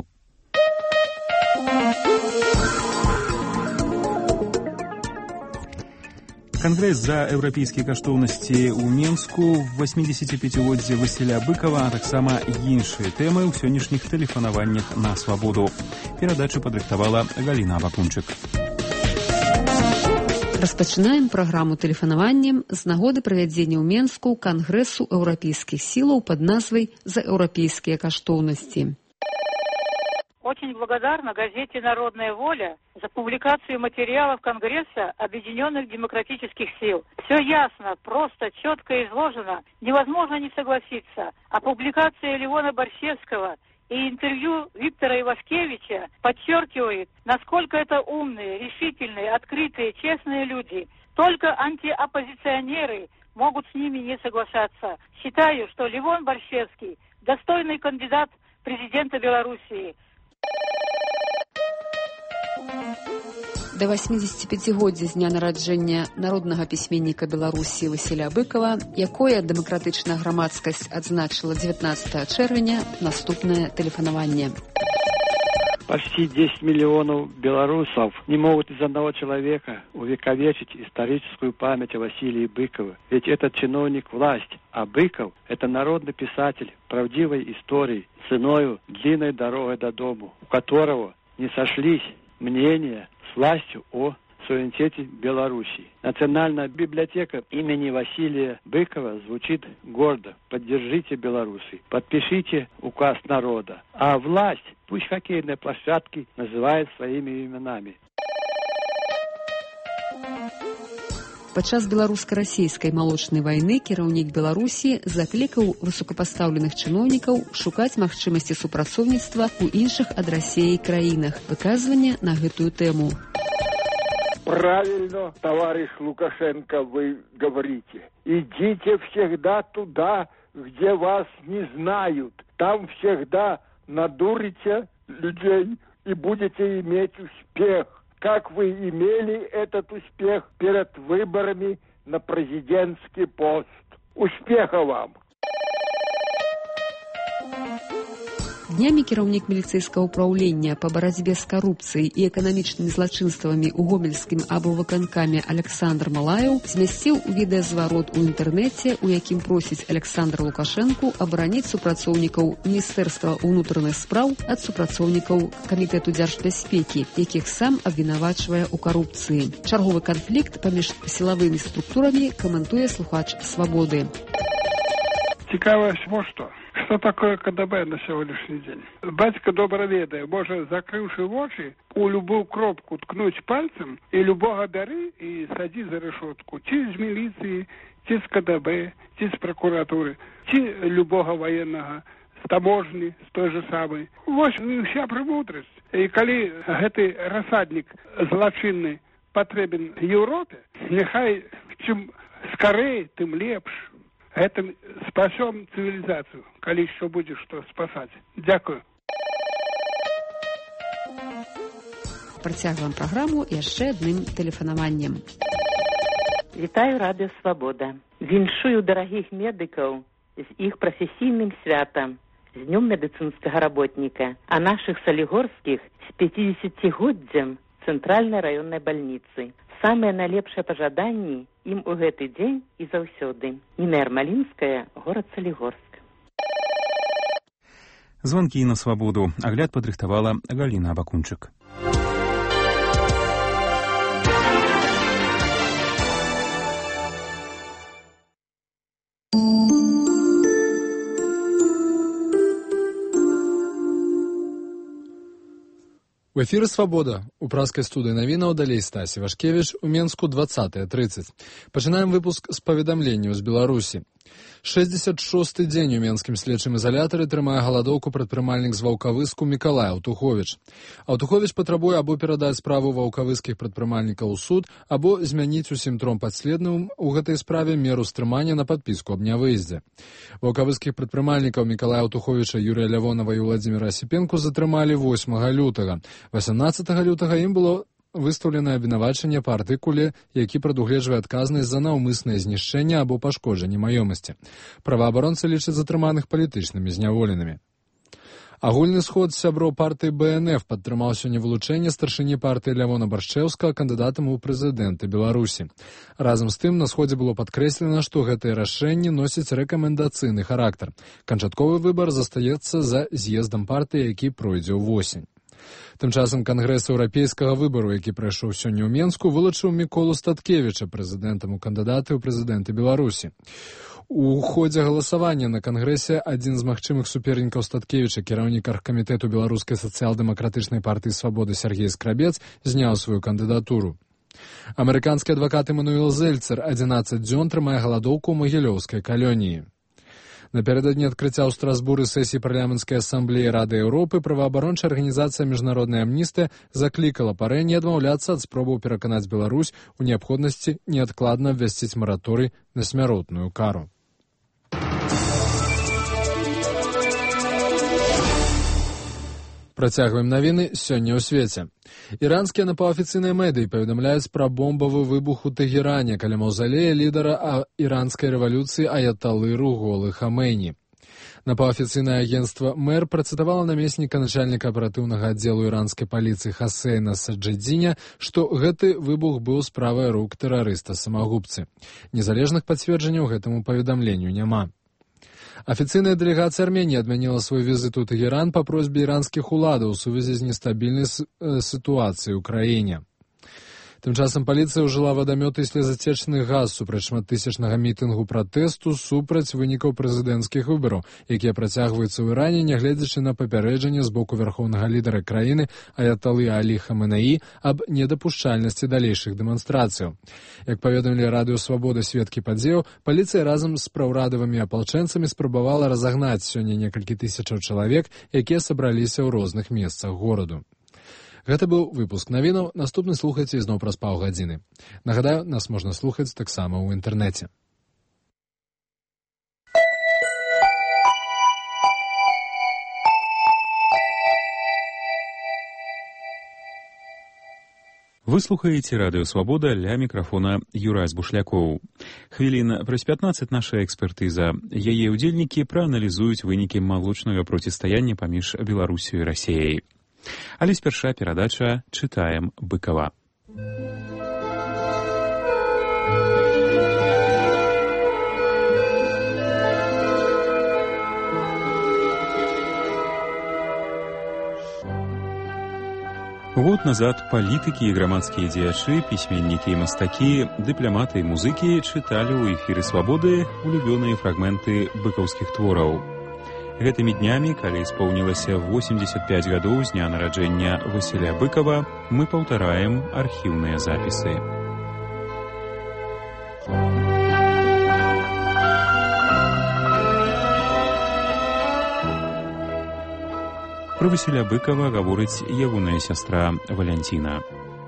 Кангрэс за еўрапейскія каштоўнасці ў Менску, 85-годдзе Васіля Быкова, а таксама іншыя тэмы ў сённяшніх тэлефанаваннях на свабоду. Перадачу падрыхтавала Галіна Абакунчык. Распачынаем праграму тэлефанаваннем з нагоды правядзення ў Менску кангрэсу еўрапейскіх сілаў пад назвай «За еўрапейскія каштоўнасці». Очень благодарна газете «Народная воля» за публикацию материалов Конгресса Объединенных Демократических Сил. Все ясно, просто, четко изложено, невозможно не согласиться. А публикация Левона Борщевского и интервью Виктора Ивашкевича подчеркивает, насколько это умные, решительные, открытые, честные люди. Только антиоппозиционеры могут с ними не соглашаться. Считаю, что Левон Борщевский достойный кандидат президента Белоруссии. Да 85-годдзя з дня нараджэння народнага пісьменніка Беларусі Васіля Быкова, якое дэмакратычная грамадскасць адзначыла 19 чэрвеня, наступнае тэлефанаванне. Почти 10 миллионов белорусов не могут из одного человека увековечить историческую память о Василии Быкове. Ведь этот чиновник власть, а Быков – это народный писатель правдивой истории, ценою длинной дорогой до дому, у которого не сошлись мнения с властью о суверенитете Беларуси. Национальная библиотека имени Василия Быкова звучит гордо. Поддержите Беларуси, подпишите указ народа. А власть пусть хоккейные площадки называют своими именами. Падчас беларуска-расійскай малочнай вайны кіраўнік Беларусі заклікаў высокапастаўленых чыноўнікаў шукаць магчымасці супрацоўніцтва ў іншых ад Расіі краінах. Выказванне на гэтую тэму. Правильно, товарищ Лукашенко, вы говорите. Идите всегда туда, где вас не знают. Там всегда надурите людей и будете иметь успех. Как вы имели этот успех перед выборами на президентский пост. Успеха вам! Днямі кіраўнік міліцэйскага ўпраўлення па барацьбе з карупцыяй і эканамічнымі злачынствамі ў гомельскім аблвыканкаме Александр Малаеў змясціў відэазварот у інтэрнэце, у якім просіць Александра Лукашэнку абараніць супрацоўнікаў Міністэрства ўнутраных спраў ад супрацоўнікаў Камітэту дзяржбяспекі, якіх сам абвінавачвае ў карупцыі. Чарговы канфлікт паміж сілавымі структурамі каментуе слухач «Свободы». Цікавое вот что такое КДБ на сегодняшний день. Батька добра ведае, можа, закрыўшы вочы, у любую кропку ткнуць пальцем і любога бяры і садзі за решетку. Ці з міліцыі, ці з КДБ, ці з прокуратуры, ці любога военнага, з таможні, з той же самой. Вось вся премудрасць. І калі гэты рассаднік злачынны патрэбен Еўропе, няхай чым скорей, тым лепш. Гэтым спасем цивілізацыю, калі што будзе што спасаць. Дзякую. Працягваем праграму яшчэ адным тэлефанаваннем. Вітаю радыё «Свабода». Віншую дарагіх медыкаў з іх прафесійным святам, з днём медыцынскага работніка, а нашых салігорскіх з 50-годдзям Цэнтральнай раённай бальніцы. Самыя найлепшыя пажаданні ім у гэты дзень і заўсёды. Ніна Ярмалінская, горад Салігорск. Звонкі на свабоду. Агляд падрыхтавала Галіна Абакунчык. В эфире «Свобода». У праскай студыі навінаў далей Стасі Вашкевіч, у Менску 20:30. Пачынаем выпуск з паведамленняў з Беларусі. 66-й дзень у менскім следчым ізалятары трымае галадоўку прадпрымальнік з Ваўкавыску Мікалай Аўтуховіч. Аўтуховіч патрабуе або перадаць справу ваўкавыскіх прадпрымальнікаў у суд, або змяніць усім тром падследным у гэтай справе меру стрымання на падпіску аб нявыездзе. Ваўкавыскіх прадпрымальнікаў Мікалая Аўтуховіча, Юрія Лявонова і Владзіміра Асіпенку затрымалі 8 лютага. 18 лютага ім было выстаўленае абвінавачанне па артыкуле, які прадугледжвае адказнасць за наўмыснае знішчэнне або пашкоджанне маёмасці. Праваабаронцы лічаць затрыманых палітычнымі зняволенымі. Агульны сход сяброў партыі БНФ падтрымаў сёння вылучэнне старшыні партыі Лявона Баршчэўскага кандыдатам у прэзідэнты Беларусі. Разам з тым на сходзе было падкрэслена, што гэтыя рашэнні носяць рэкамендацыйны характар. Канчатковы выбар застаецца за з'ездам партыі, які пройдзе ўвосень. Тым часам Кангрэс еўрапейскага выбару, які прайшоў сёння ў Менску, вылучыў Міколу Статкевіча прэзідэнтам у кандыдаты ў прэзідэнты Беларусі. У ходзе галасавання на Кангрэсе адзін з магчымых супернікаў Статкевіча, кіраўнік аргкамітэту беларускай сацыял-дэмакратычнай партыі «Свабоды» Сергей Скрабец, зняў сваю кандыдатуру. Амерыканскі адвакат Эмануэл Зельцер 11 дзён трымае галадоўку ў магілёўскай калоніі. Напярэдадні адкрыцця ў Страсбуры сесіі парламенцкай асамблеі Рады Еўропы праваабарончая арганізацыя «Міжнародная амністыя» заклікала парэ не адмаўляцца ад спробаў пераканаць Беларусь у неабходнасці неадкладна абвясціць мараторый на смяротную кару. Працягваем навіны сёння ў свеце. Іранскія напаўафіцыйныя медыі паведамляюць пра бомбавы выбух у Тэгеране каля маўзалея лідара іранскай рэвалюцыі аяталы Руголы Хамейні. Напаўафіцыйнае агенцтва МЭР працытавала намесніка начальніка аператыўнага аддзелу іранскай паліцыі Хасейна Саджэдзіня, што гэты выбух быў справай рук тэрарыста-самагубцы. Незалежных пацверджанняў гэтаму паведамленню няма. Афіцыйная дэлегацыя Арменіі адмяніла свой візіт у Тэгеран па просьбе іранскіх уладаў у сувязі з нестабільнай сітуацыяй у краіне. Тым часам паліцыя ўжыла вадамёты і слезацечны газ супраць шматтысячнага мітынгу пратэсту супраць вынікаў прэзідэнцкіх выбараў, якія працягваюцца ў Іране, нягледзячы на папярэджанне з боку вярхоўнага лідара краіны аяталы Алі Хаменеі аб недапушчальнасці далейшых дэманстрацыяў. Як паведамілі радыё «Свабода» сведкі падзеяў, паліцыя разам з праўрадавымі апалчэнцамі спрабавала разагнаць сёння некалькі тысячаў чалавек, якія сабраліся ў розных месцах гораду. Гэта быў выпуск навінаў, наступны слухайце ізноў праз паўгадзіны. Нагадаю, нас можна слухаць таксама ў інтэрнэце. Вы слухаеце радыё «Свабода», ля мікрафона Юрай Бушлякоў. Хвілін праз 15 наша экспертыза. Яе ўдзельнікі прааналізуюць вынікі малочнага процістаяння паміж Беларусю і Расіяй. Але спярша перадача «Чытаем Быкова». Год назад палітыкі і грамадскія дзеячы, пісьменнікі і мастакі, дыпламаты і музыкі чыталі ў эфіры «Свабоды» улюбёныя фрагменты быкаўскіх твораў. Гэтымі днямі, калі исполнілася 85 гадоў з дня нараджэння Васіля Быкова, мы паўтараем архіўныя запісы. Про Васіля Быкова гаворыць ягоная сястра Валянціна.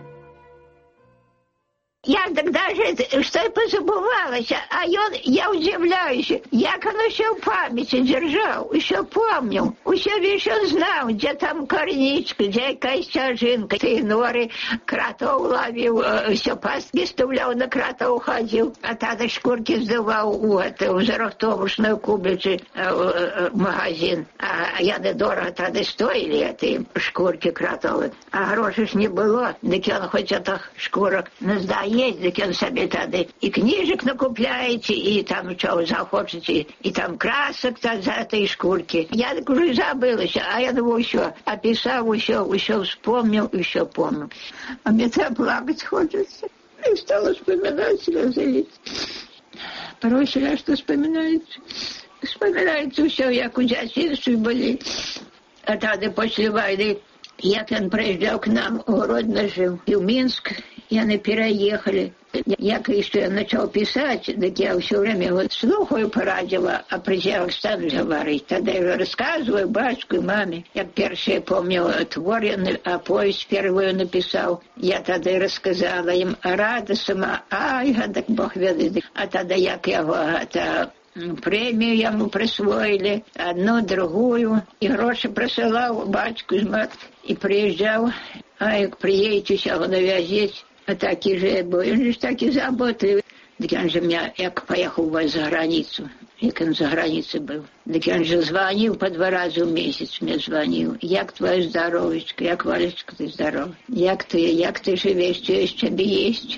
Я тогда же, что и позабывалась, я удивляюсь, як он еще в памяти держал, еще помнил, все вещь он знал, где там корничка, где какая стяжинка, ты норы, кротов ловил, все пастки ставлял, на кротов ходил, а тогда шкурки сдавал в зарахтовочную кублице магазин, а я недорого тогда стоили эти шкурки кротовые, а грошей ж не было, так он хоть это шкурок не сдает, так он себе тогда и книжек накупляете, и там что захочете, и там красок за этой шкурки. Я так уже забылась, а я думаю, еще описал, еще вспомнил, еще помню. А мне так плакать хочется. И стала вспоминать, слезы лить. Порой что вспоминается. Вспоминается все, як у дзяцінстве были. А тогда после войны, як он приезжал к нам, в Гродно жил, и в Минск, и они переехали. Як еще я начал писать, так я все время вот слухаю по радио, а приезжал стану говорить. Тогда я рассказываю батьку и маме. Я первый помню твор, а повесть первую написал. Я тогда и рассказала им, а рада сама, ай, так Бог ведает. А тогда як его это премию ему присвоили, одну, другую, и гроши присылал батьку и мать, и приезжал, а як приедете, все навязеть. А таки же был, он же таки заботливый. Так он же меня, як поехал у вас за границу, як он за границей был. Так он же звонил по 2 раза в месяц, мне звонил. Як твое здоровечко, як Валечка, ты здоров. Як ты живешь, что есть тебе есть?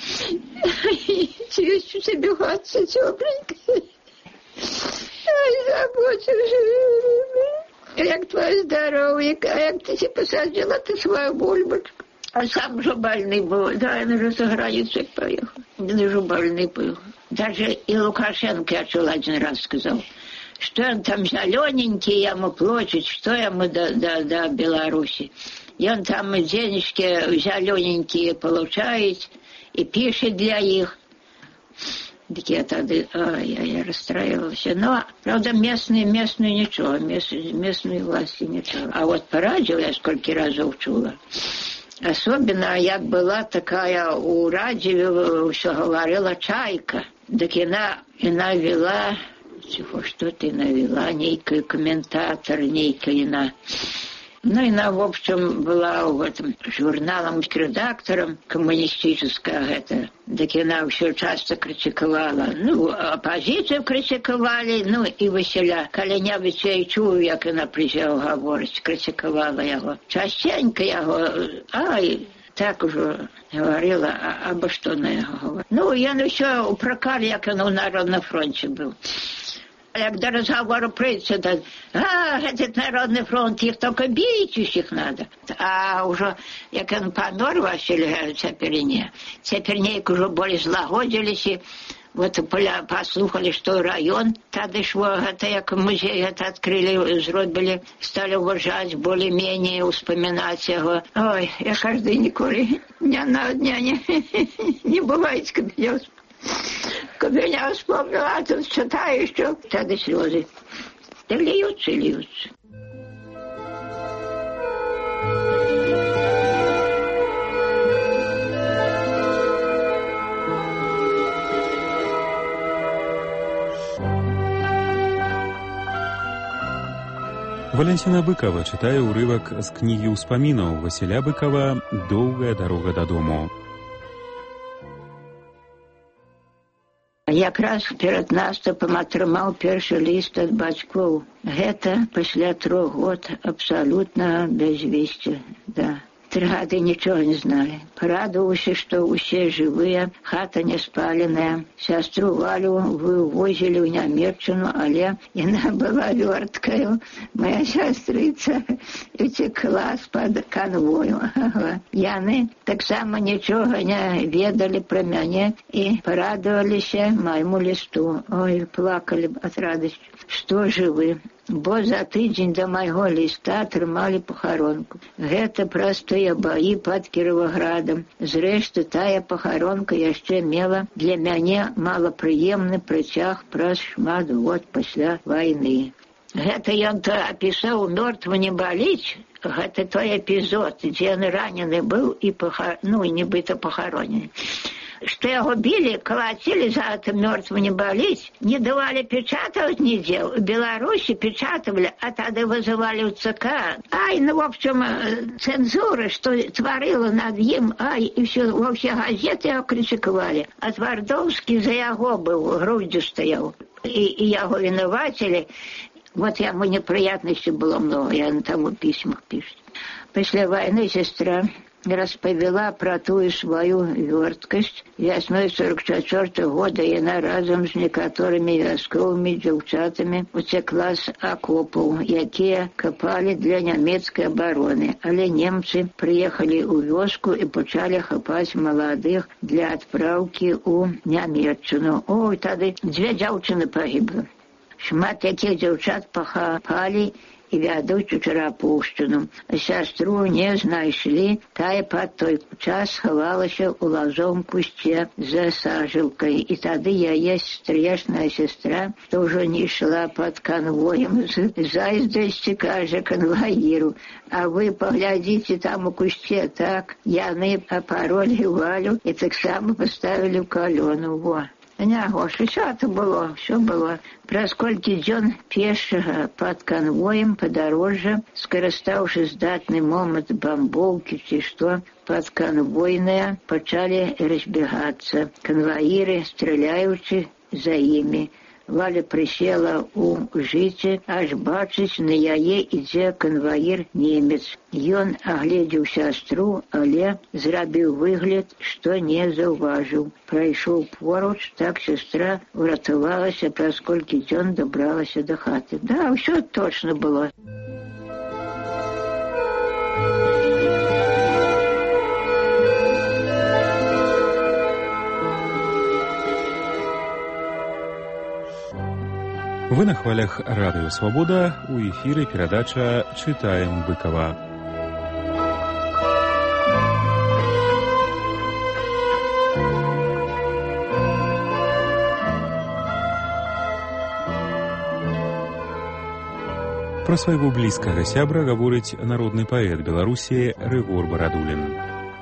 Есть у тебя хатца тепленько. Ай, заботишься. Як твое здоровье, як ты себе посадила ты свою бульбочку. А сам уже больный был. Да, он уже за границу поехал. Он уже больный был. Даже и Лукашенко, я чул один раз сказал, что он там зелененький, ему платит, что ему до Беларуси. И он там денежки зелененькие получает и пишет для них. Так я тогда, я расстраивался. Но, правда, местные ничего, местные власти ничего. А вот по радио я сколько разов чула. Особенно, як была такая у радио, все говорила Чайка. Так она вела, что-то навела, некий комментатор, некий она. Ну, она, в общем, была в этом журналом редактором коммунистического это. Так она все часто критиковала. Ну, оппозицию критиковали, ну, и Василя Калинявича я чую, як она приезжала говорить, критиковала его. Частенько его, так уже говорила, або что на его говорила. Ну, я еще упрекал, як он у Народном фронте был. Як до разговора прийдеться, этот Народный фронт, их только бить усіх надо. А уже, як он помер, Василий Цеперней уже более злагодились, вот послухали, что район, тогда шло, это як музей это открыли, зробили, стали уважать, более-менее вспоминать его. Ой, я каждый николи, ни одного дня не бывает, когда я вспомнила, а тут читаю еще, тогда слезы. Да льются. Валянціна Быкова чытае ўрывак з кнігі ўспамінаў Васіля Быкова «Доўгая дарога дадому». 12 Якраз перад наступам атрымаў першы ліст ад бацькоў. Гэта пасля 3 год абсалютнага бязвесця, да. 3 гады нічога не зналі. Парадаваўся, што ўсе жывыя, хата не спаленая. Сястру Валю вывозілі ў Нямецчыну, але яна была вёрткаю. Моя сястрыца уцекла з-пад канвою. Яны таксама нічога не ведалі пра мяне і парадаваліся майму лісту. Ой, плакалі ад радасці, што жывы. Бо за тыдзень да майго ліста атрымалі пахаронку. Гэта простыя баі пад Кіроваградам. Зрэшты, тая пахаронка яшчэ мела для мяне малапрыемны прыцяг праз шмат год пасля вайны. Гэта ён то апісаў «Мёртвы не баліць». Гэта той эпізод, дзе ён ранены быў і нібыта пахаронены. Што яго білі, калацілі за это «Мёртвы не баліць», не давалі печатаваць нідзе. У Беларусі печатавалі, а тады вызывалі ў ЦК. Ай, в общем, цэнзура, што тварыла над ім, ай, і все, ва ўсе газеты яго крытыкавалі. А Твардоўскі за яго быў, грудзю стаяў. І яго вінавацілі. Вот яму непрыятнасці было много, яны там у пісьмах пішуць. Пасля вайны сестра распавяла пра тую сваю вёрткасць. Вясной 44 года яна разам з некаторымі вясковымі дзяўчатамі уцекла з акопаў, якія капалі для нямецкай абароны. Але немцы прыехалі ў вёску і пачалі хапаць маладых для адпраўкі ў Нямецчыну. Ой, тады 2 дзяўчыны пагіблі. Шмат якіх дзяўчат пахапалі і вядуць у Чарапушчыну. Сястру не знайшлі, тая пад той час хавалася ў лазовым кусце за сажалкай. І тады яе стрэшная сестра, што ўжо не ішла пад канвоем, з зайздрасці кажа канваіру: «А вы паглядзіце там у кусце, так?» Яны апаролі Валю і таксама паставілі ў калёну. Во! Нягош, усё это было, все было. Праз колькі дзён пешага пад канвоем падарожжа, скарыстаўшы здатны момант бамбоўкі ці што, падканвойныя пачалі разбегацца. Канваіры, страляючы за імі. Валя прысела ў жыце, аж бачыць, на яе ідзе канваір немец. Ён агледзеў сястру, але зрабіў выгляд, што не заўважыў. Прайшоў поруч, так сестра уратавалася, праз колькі дзён дабралася да хаты. Да, ўсё точно было. Вы на хвалях Радыё Свабода, у эфіры перадача «Чытаем Быкова». Пра свайго блізкага сябра гаворыць народны паэт Беларусі Рыгор Барадулін.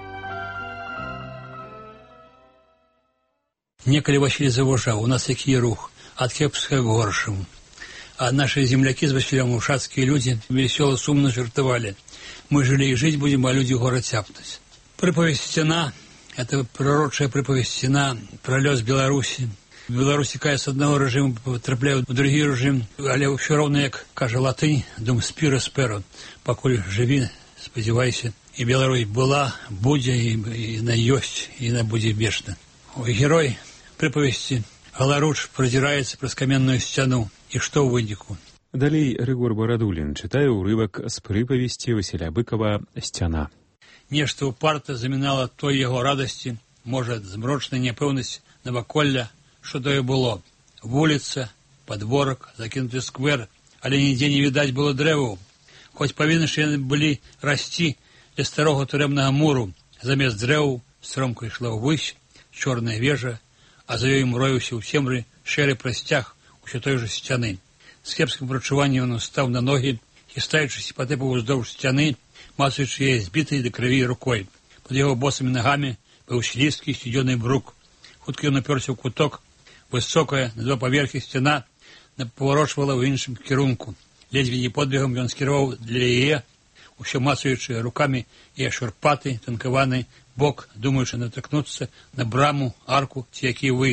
Некалі Васіль заўважаў, у нас які рух ад кепскага к горшаму. А наши земляки с Василем ушацкие люди весело, сумно жартовали. Мы жили и жить будем, а люди город тяпнуть. Приповесть «Стена» — это пророчая приповесть «Стена» про лёс Беларуси. В Беларуси, кая с одного режима потрапляют в другий режим, але все равно, як каже латынь, дум спира сперо, покуль живи, сподівайся. И Беларусь была, будзе, и на ёсць, и на будзе вечна. Герой приповести Галаруч продзіраецца праз каменную сцяну. І што ў выніку? Далей Рыгор Барадулін чытае ўрывак з прыпавесці Васіля Быкова «Сцяна». Нешта ўпарта замінала той яго радасці, можа, змрочная няпэўнасць наваколля, што тое было. Вуліца, падворак, закінуты сквер, але нідзе не відаць было дрэваў. Хоць павінны ж яны былі расці ля старога турэмнага муру, замест дрэваў стромка ішла ўвысь чорная вежа, а за ёй мроіўся ў цемры шэры прасцяг усё той жа сцяны. З кепскім прачуваннем ён стаў на ногі, хістаючыся патыпаў уздоўж сцяны, мацаючы яе збітай да крыві рукой. Пад яго босымі нагамі быў слізкі сцюдзёны брук. Хутка ён упёрся ў куток. Высокая, на 2 паверхі сцяна паварочвала ў іншым кірунку. Ледзьве не подбегам ён скіраваў для яе, усё мацаючы рукамі яе шурпаты, танкаваны бок, думаючы натыкнуцца на браму, арку ці які выезд.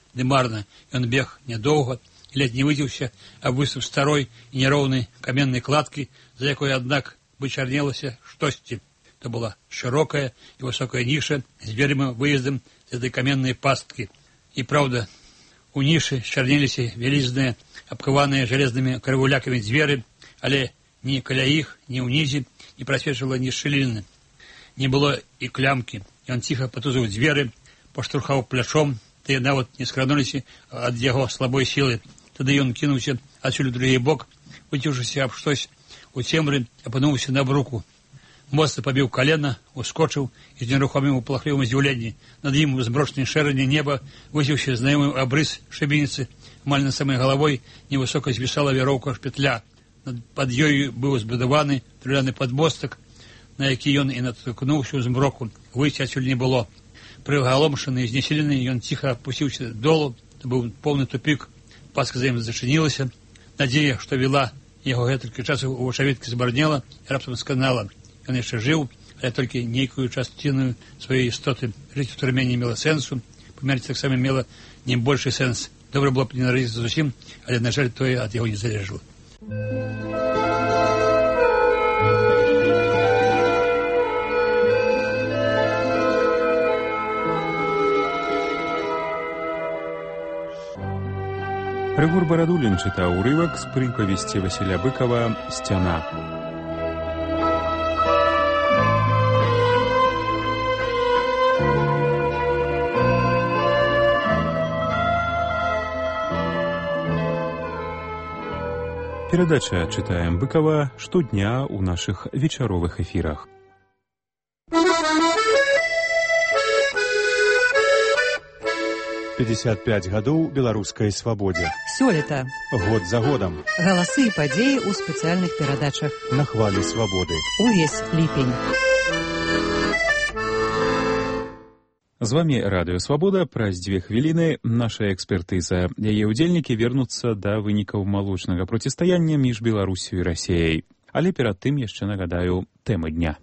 ды марна. Ён бег нядоўга, і ледзь не выцеўся аб выступ старой і няроўнай каменнай кладкі, за якой, аднак, вычарнелася штосьці. То была шырокая і высокая ніша з дзвярыма выездам з этой каменнай пасткі. І праўда, у нішы чарнеліся вялізныя, абкаваныя жалезнымі каравулякамі дзверы, але ні каля іх, ні ўнізе не прасвечвала ні шчыліны. Не было і клямкі. Ён ціха патузаў дзверы, паштурхаў плячом, тыя нават не скрануліся ад яго слабой сілы. Тады ён кінуўся адсюль у другі бок, выцеўшыся аб штось у цемры, апынуўся на бруку. Моцна пабіў калена, ускочыў і з нерухомым палахлівым здзіўленні. Над ім у змрочнай шэрані неба высеўся знаёмы абрыс шыбеніцы. Амаль над самай галавой невысока звісала вяроўка петля. Пад ёю быў збудаваны друляны падмостак, на які ён і натыкнуўся ў змроку. Выйсці адсюль не было. Прыгаломшаны і знесілены, ён ціха апусціўся долу. То быў поўны тупік. Паска за ім зачынілася. Надзея, што вела яго гэтулькі часу у вачавіткі, збарнела і раптам сканала. Ён яшчэ жыў, але толькі нейкую частину сваёй істоты. Жыць у турме не мела сэнсу, памерці таксама мела не большы сэнс. Добра было б не нарадзіцца зусім, але, на жаль, тое ад яго не залежало. Рыгор Барадулін чытаў урывак з прыпавесці Васіля Быкова «Сцяна». Перадача «Чытаем Быкова» штодня ў нашых вечаровых эфірах. «55 гадоў беларускай свабодзе». Сёлета. Год за годам. Галасы і падзеі ў спецыяльных перадачах. На хвалі свабоды. Увесь ліпень. З вамі Радыё Свабода. Праз 2 хвіліны наша экспертыза. Яе ўдзельнікі вернуцца да вынікаў малочнага процістаяння між Беларусю і Расіяй. Але перад тым яшчэ нагадаю тэмы дня.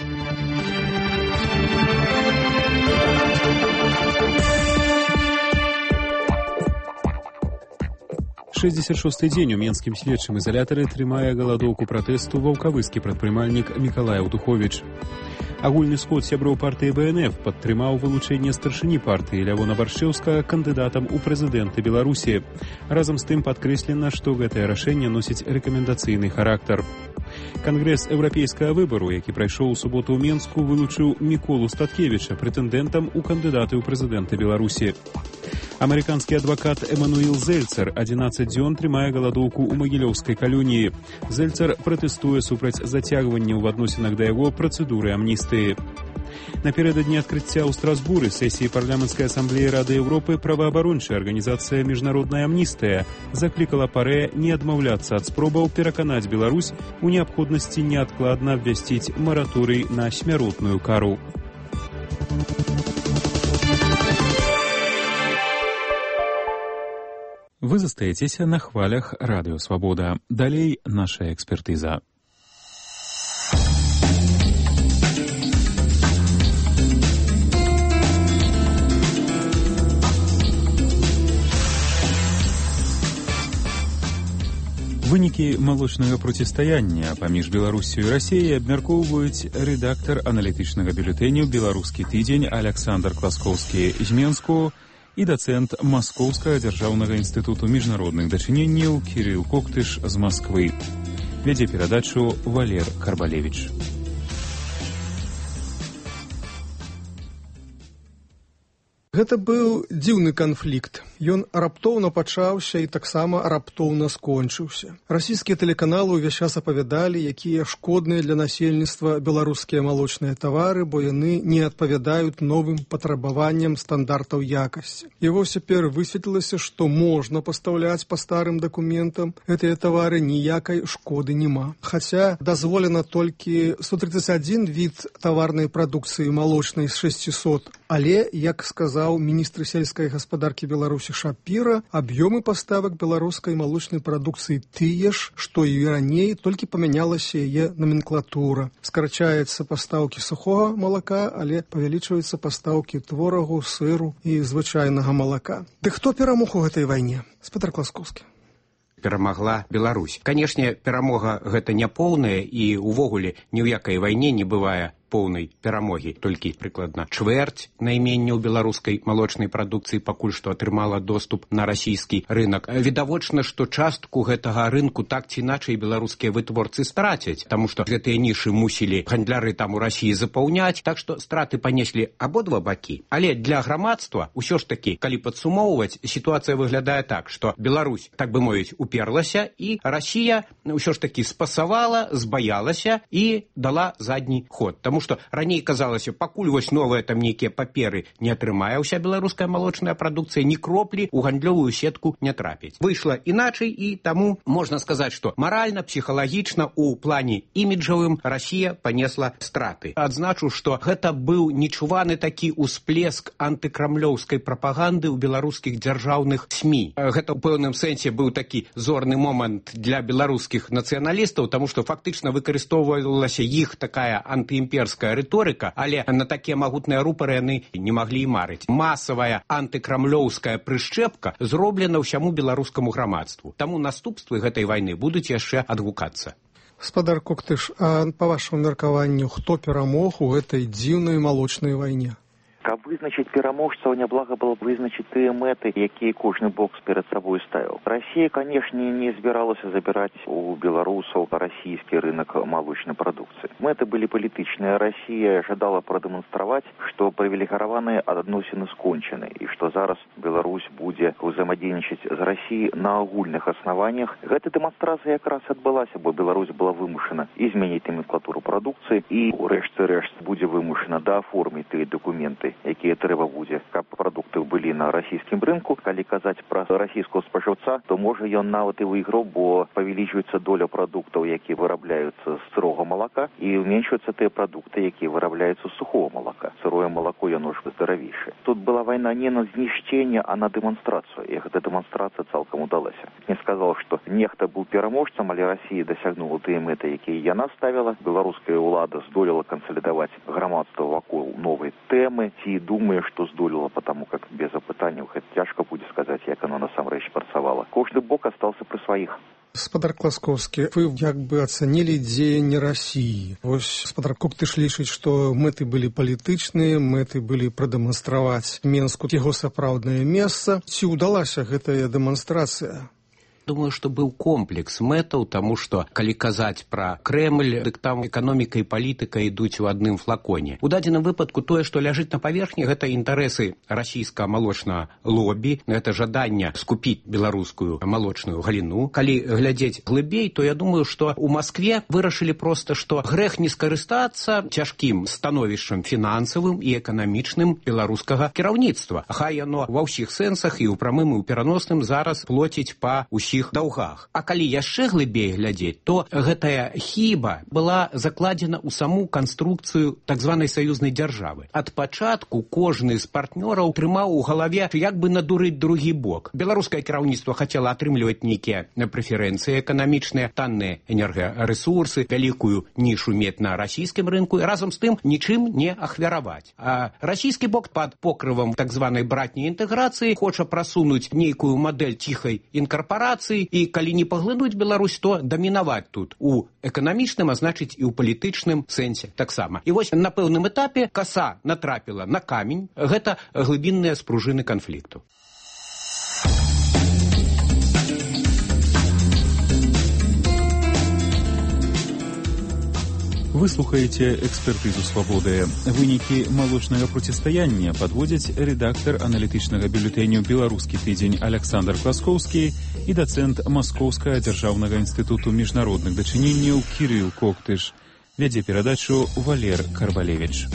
«66-й дзень у менскім следчым ізалятары трымае галадоўку пратэсту ваўкавыскі прадпрымальнік Мікалай Аўтуховіч. Агульны сход сяброў партыі БНФ падтрымаў вылучэнне старшыні партыі Лявона Баршчэўскага кандыдатам у прэзідэнты Беларусі. Разам з тым падкрэслена, што гэтае рашэнне носіць рэкамендацыйны характар. Кангрэс еўрапейскага выбару, які прайшоў у суботу ў Менску, вылучыў Міколу Статкевіча прэтэндэнтам у кандыдаты ў прэзідэнты Беларусі. Амерыканскі адвакат Эмануіл Зельцер 11 дзён трымае галадоўку ў магілёўскай калоніі. Зельцер пратэстуе супраць зацягвання ў адносінах да яго працэдуры амністыі. Напярэдадні адкрыцця ў Страсбуры сесіі парламенцкай асамблеі Рады Еўропы праваабарончая арганізацыя «Міжнародная амністыя» заклікала ПАРЭ не адмаўляцца ад спробаў пераканаць Беларусь у неабходнасці неадкладна абвясціць мараторый на смяротную кару. Вы застаецеся на хвалях Радыё Свабода. Далей наша экспертыза. Вынікі малочнага процістаяння паміж Беларусю і Расіяй абмяркоўваюць рэдактар аналітычнага бюлетэню «Беларускі тыдзень» Аляксандр Класкоўскі з Менску і дацэнт Маскоўскага дзяржаўнага інстытуту міжнародных дачыненняў Кірыл Коктыш з Масквы. Вядзе перадачу Валер Карбалевіч. Гэта быў дзіўны канфлікт. Ён раптоўна пачаўся і таксама раптоўна скончыўся. Расійскія тэлеканалы ўвесь час апавядалі, якія шкодныя для насельніцтва беларускія малочныя тавары, бо яны не адпавядаюць новым патрабаванням стандартаў якасці. І вось цяпер высветлілася, што можна пастаўляць па старым дакументам гэтыя тавары, ніякай шкоды няма. Хаця дазволена толькі 131 від таварнай прадукцыі малочнай з 600, але, як сказаў міністр сельскай гаспадаркі Беларусі Беларусі Шапіра, аб'ёмы паставак беларускай малочнай прадукцыі тыя ж, што і раней, толькі памянялася яе номенклатура. Скарачаецца пастаўкі сухога малака, але павялічваюцца пастаўкі творагу, сыру і звычайнага малака. Ды хто перамог у гэтай вайне? Спадар Класкоўскі. Перамагла Беларусь. Канешне, перамога гэта не поўная, і увогуле ні ў якай вайне не бывае поўнай перамогі. Толькі прыкладна чвэрць найменняў беларускай малочнай прадукцыі пакуль што атрымала доступ на расійскі рынок. Відавочна, што частку гэтага рынку так ці іначай беларускія вытворцы страцяць, таму што гэтыя нішы мусілі гандляры там у Расіі запаўняць, так што страты панеслі абодва бакі. Але для грамадства ўсё ж такі, калі падсумоўваць, сітуацыя выглядае так, што Беларусь, так бы мовіць, уперлася, і Расія ўсё ж такі спасавала, збаялася і дала задні ход. Таму што раней казалася, пакуль вось новыя там нейкія паперы не атрымае ўся беларуская малочная прадукцыя, ні кроплі ў гандлёвую сетку не трапіць. Выйшла іначай, і таму можна сказаць, што маральна, псіхалагічна, у плане іміджавым Расія панесла страты. Адзначу, што гэта быў нечуваны такі ўсплеск антыкрамлёўскай прапаганды ў беларускіх дзяржаўных СМІ. Гэта ў пэўным сэнсе быў такі зорны момант для беларускіх нацыяналістаў, таму што фактычна выкарыстоўвалася іх такая антыімперская рыторыка, але на такія магутныя рупары яны не маглі і марыць. Масавая антыкрамлёўская прышчэпка зроблена ўсяму беларускаму грамадству. Таму наступствы гэтай вайны будуць яшчэ адгукацца. Спадар Коктыш, а па вашаму меркаванню, хто перамог у гэтай дзіўнай малочнай вайне? Каб вызначыць пераможцаў, няблага было б вызначыць тыя мэты, якія кожны бок перад сабой ставіў. Расія, канешне, не збіралася забіраць у беларусаў расійскі рынок малочнай прадукцыі. Мэты былі палітычныя. Расія жадала прадэманстраваць, што прывілегараваныя адносіны скончаны, і што зараз Беларусь будзе ўзаемадзейнічаць з Расіяй на агульных аснаваннях. Гэта дэманстрацыя якраз адбылася, бо Беларусь была вымушана і змяніць номенклатуру прадукцыі, і ў рэшце-рэшт будзе вымушана дааформіць тыя дакументы, якія трэба будзе, каб прадукты былі на расійскім рынку. Калі казаць пра расійского спажыўца, то можа ён нават і выйграў, бо павялічваецца доля прадуктаў, якія вырабляюцца з сырога малака, і уменьшваюцца тыя прадукты, якія вырабляюцца з сухого малака. Сырое малако яно ж здаравейшае. Тут была вайна не на знішчэнне, а на дэманстрацыю, і гэта дэманстрацыя цалкам удалася. Не сказаў, што нехта быў пераможцам, але Расія дасягнула тыя мэты, якія яна ставіла. Беларуская ўлада здолела кансалідаваць грамадства вакол новай тэмы, ці думае, што здолела, потому как без апытанняў гэта цяжка будзе сказаць, як оно насамрэч працавала. Кожны бок астаўся пры сваіх. Спадар Класкоўскі, вы як бы ацанілі дзеянні Расіі. Вось спадар Коктыш лічыць, што мэты былі палітычныя, мэты былі прадэманстраваць Менску яго сапраўднае месца. Ці ўдалася гэтая дэманстрацыя? Думаю, што быў комплекс мэтаў, таму што, калі казаць пра Крэмль, дык там эканоміка і палітыка ідуць у адным флаконе. У дадзеным выпадку тое, што ляжыць на паверхні, гэта інтарэсы расійскага малочнага лобі, гэта жаданне скупіць беларускую малочную галіну. Калі глядзець глыбей, то я думаю, што ў Маскве вырашылі проста, што грэх не скарыстацца цяжкім становішчам фінансавым і эканамічным беларускага кіраўніцтва. Хай яно ва ўсіх сэнсах і ў прамым і ў пераносным зараз плоціць па усіх даўгах. А калі яшчэ глыбей глядзець, то гэтая хіба была закладзена ў саму канструкцыю так званай саюзнай дзяржавы. Ад пачатку кожны з партнёраў трымаў у галаве, як бы надурыць другі бок. Беларускае кіраўніцтва хацела атрымліваць нейкія прэферэнцыі эканамічныя, танныя энергарэсурсы, вялікую нішу мець на расійскім рынку і разам з тым нічым не ахвяраваць. А расійскі бок пад покрывам так званай братняй інтэграцыі хоча прасунуць нейкую мадэль ціхай інкарпарацыі, і калі не паглынуць Беларусь, то дамінаваць тут у эканамічным, а значыць і ў палітычным сэнсе таксама. І вось на пэўным этапе каса натрапіла на камень. Гэта глыбінныя спружыны канфлікту. Вы слухаеце экспертызу «Свабоды». Вынікі малочнага процістаяння падводзяць рэдактар аналітычнага бюлетэню «Беларускі тыдзень» Александр Класкоўскі і дацэнт Маскоўскага дзяржаўнага інстытуту міжнародных дачыненняў Кірыл Коктыш. Вядзе перадачу Валер Карбалевіч.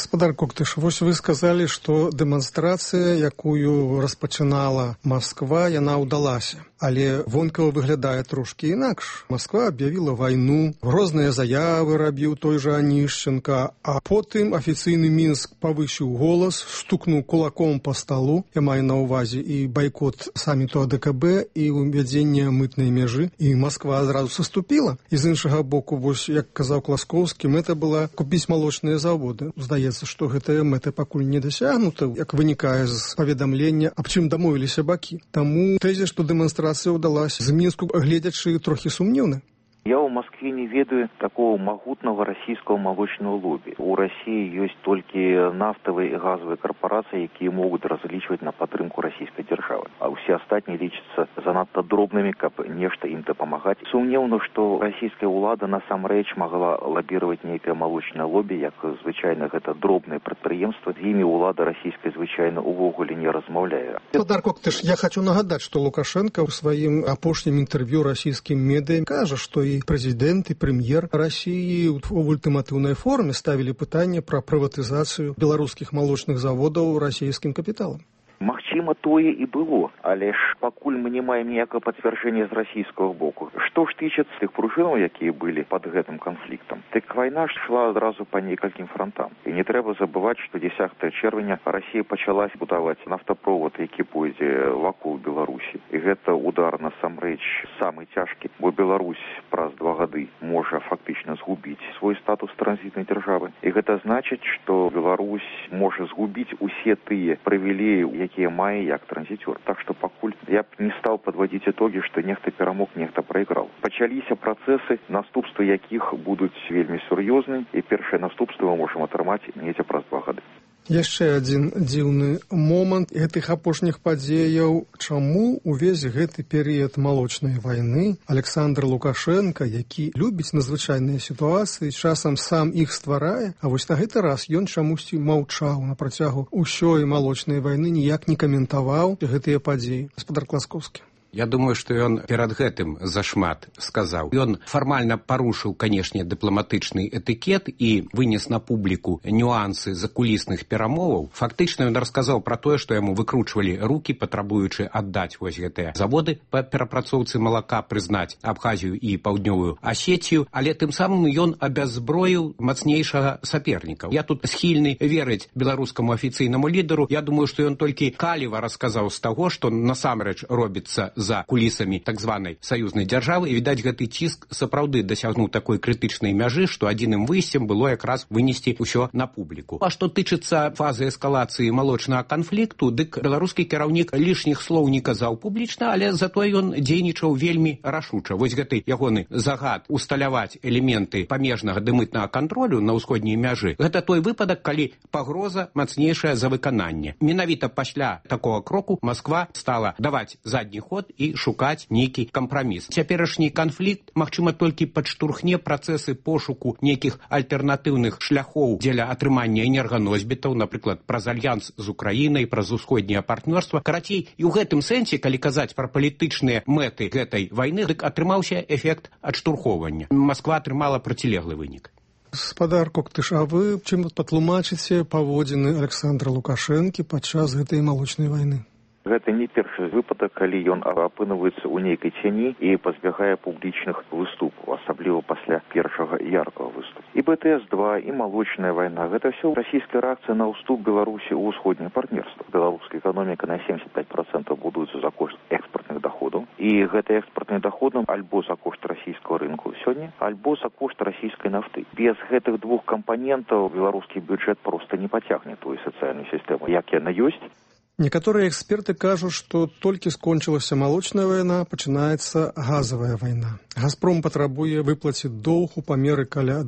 Гаспадар Коктыш, вось вы сказалі, што дэманстрацыя, якую распачынала Масква, яна ўдалася. Але вонкава выглядае трошкі інакш. Масква аб'явіла вайну, розныя заявы рабіў той жа Анішченка, а потым афіцыйны Мінск павысіў голас, стукнуў кулаком па сталу, я маю на ўвазе і байкот саміту АДКБ, і ўвядзенне мытнай мяжы, і Масква адразу саступіла. І з іншага боку, вось, як казаў Класкоўскі, мэта была купіць малочныя заводы. Здаецца, што гэтая мэта пакуль не дасягнута, як вынікае з паведамлення, аб чым дамовіліся бакі. Таму тэзе, што дэманстрацыя ўдалася, з Мінску гледзячы трохі сумнеўна. Я ў Москве не ведаю такого магутнага расійскага малочного лобі. У России ёсць толькі нафтавыя і газавыя карпорацыі, якія могуць разлічваць на падтрымку расійскай дзяржавы. А ўсе астатнія лічацца занадта дробнымі, каб нешта ім дапамагаць. Сумнеўна, што расійская ўлада насамрэч магла лабіраваць нейкае малочнае лобі, як звычайна гэта дробныя прадпрыемствы. З імі ўлада расійская звычайна увогуле не размаўляе. Гаспадар Коктыш, я хочу нагадаць, што Лукашенко ў сваім апошнім інтэрв'ю расійскім медыям кажа, што і прэзідэнт і прэм'ер Расіі ў ультыматыўнай форме ставілі пытанне пра прыватызацыю беларускіх малочных заводаў расійскім капіталам. Магчыма, тое і было, але ж пакуль мы не маем ніякага пацвярджэння з расійскага боку. Што ж тычыцца тых пружынаў, якія былі пад гэтым канфліктам, так вайна ж шла адразу па некалькім фронтам. І не трэба забываць, што 10 чэрвеня Расія пачалась будаваць нафтаправод, які пойдзе вакол Беларусі. І гэта удар насамрэч самы цяжкі, бо Беларусь праз 2 гады можа фактычна згубіць свой статус транзітнай дзяржавы. І гэта значыць, што Беларусь можа згубіць усе тыя прывілеі, якія мае як транзітёр. Так што пакуль я б не стаў падводзіць ітогі, што нехта перамог, нехта прайграў. Пачаліся працэсы, наступствы якіх будуць вельмі сур'ёзныя, і першае наступства мы можам атрымаць недзе праз 2 гады. Яшчэ адзін дзіўны момант гэтых апошніх падзеяў. Чаму увесь гэты перыяд малочнай вайны Александр Лукашенко, які любіць надзвычайныя сітуацыі, часам сам іх стварае, а вось на гэты раз ён чамусьці маўчаў на працягу ўсёй малочнай вайны, ніяк не каментаваў гэтыя падзеі. Гаспадар Класкоўскі. Я думаю, што ён перад гэтым зашмат сказаў. Ён фармальна парушыў, канешне, дыпламатычны этыкет і вынес на публіку нюансы закулісных перамоваў. Фактычна ён расказаў пра тое, што яму выкручвалі рукі, патрабуючы аддаць вось гэтыя заводы па перапрацоўцы малака, прызнаць Абхазію і Паўднёвую Асетію, але тым самым ён абяззброіў мацнейшага саперніка. Я тут схільны верыць беларускаму афіцыйнаму лідару. Я думаю, што ён толькі каліва расказаў з таго, што насамрэч робіцца за кулісамі так званай саюзнай дзяржавы, і, відаць, гэты ціск сапраўды дасягнуў такой крытычнай мяжы, што адзіным выйсцем было якраз вынесці ўсё на публіку. А што тычыцца фазы эскалацыі малочнага канфлікту, дык беларускі кіраўнік лішніх слоў не казаў публічна, але затое ён дзейнічаў вельмі рашуча. Вось гэты ягоны загад усталяваць элементы памежнага дымытнага кантролю на ўсходняй мяжы, гэта той выпадак, калі пагроза мацнейшая за выкананне. Менавіта пасля такога кроку Масква стала даваць задні ход і шукаць нейкі кампраміс. Цяперашні канфлікт, магчыма, толькі падштурхне працэсы пошуку нейкіх альтэрнатыўных шляхоў дзеля атрымання энерганосьбітаў, напрыклад, праз альянс з Украінай, праз усходняе партнёрства. Карацей, і ў гэтым сэнсе, калі казаць пра палітычныя мэты гэтай вайны, дык атрымаўся эфект адштурхоўвання. Масква атрымала процілеглы вынік. Гаспадар Коктыш, а вы чым патлумачыце паводзіны Александра Лукашэнкі падчас гэтай малочнай вайны? Гэта не першы выпадак, калі ён апынуваецца ў нейкай цяні і пазбягае публічных выступаў, асабліва пасля першага яркага выступу. І БТС-2, і малочная вайна, гэта ўсё расійская рэакцыя на ўступ Беларусі ў усходняе партнерства. Беларуская эканоміка на 75% будуецца за кошт экспартных доходаў, і гэта экспартныя доходы альбо за кошт расійскага рынку сёння, альбо за кошт расійскай нафты. Без гэтых двух кампанентаў беларускі бюджэт проста не пацягне тую сацыяльную сістэму, як яна ёсць. Некаторыя эксперты кажуць, што толькі скончылася малочная вайна, пачынаецца газавая вайна. Газпром патрабуе выплаціць доўг у памеры каля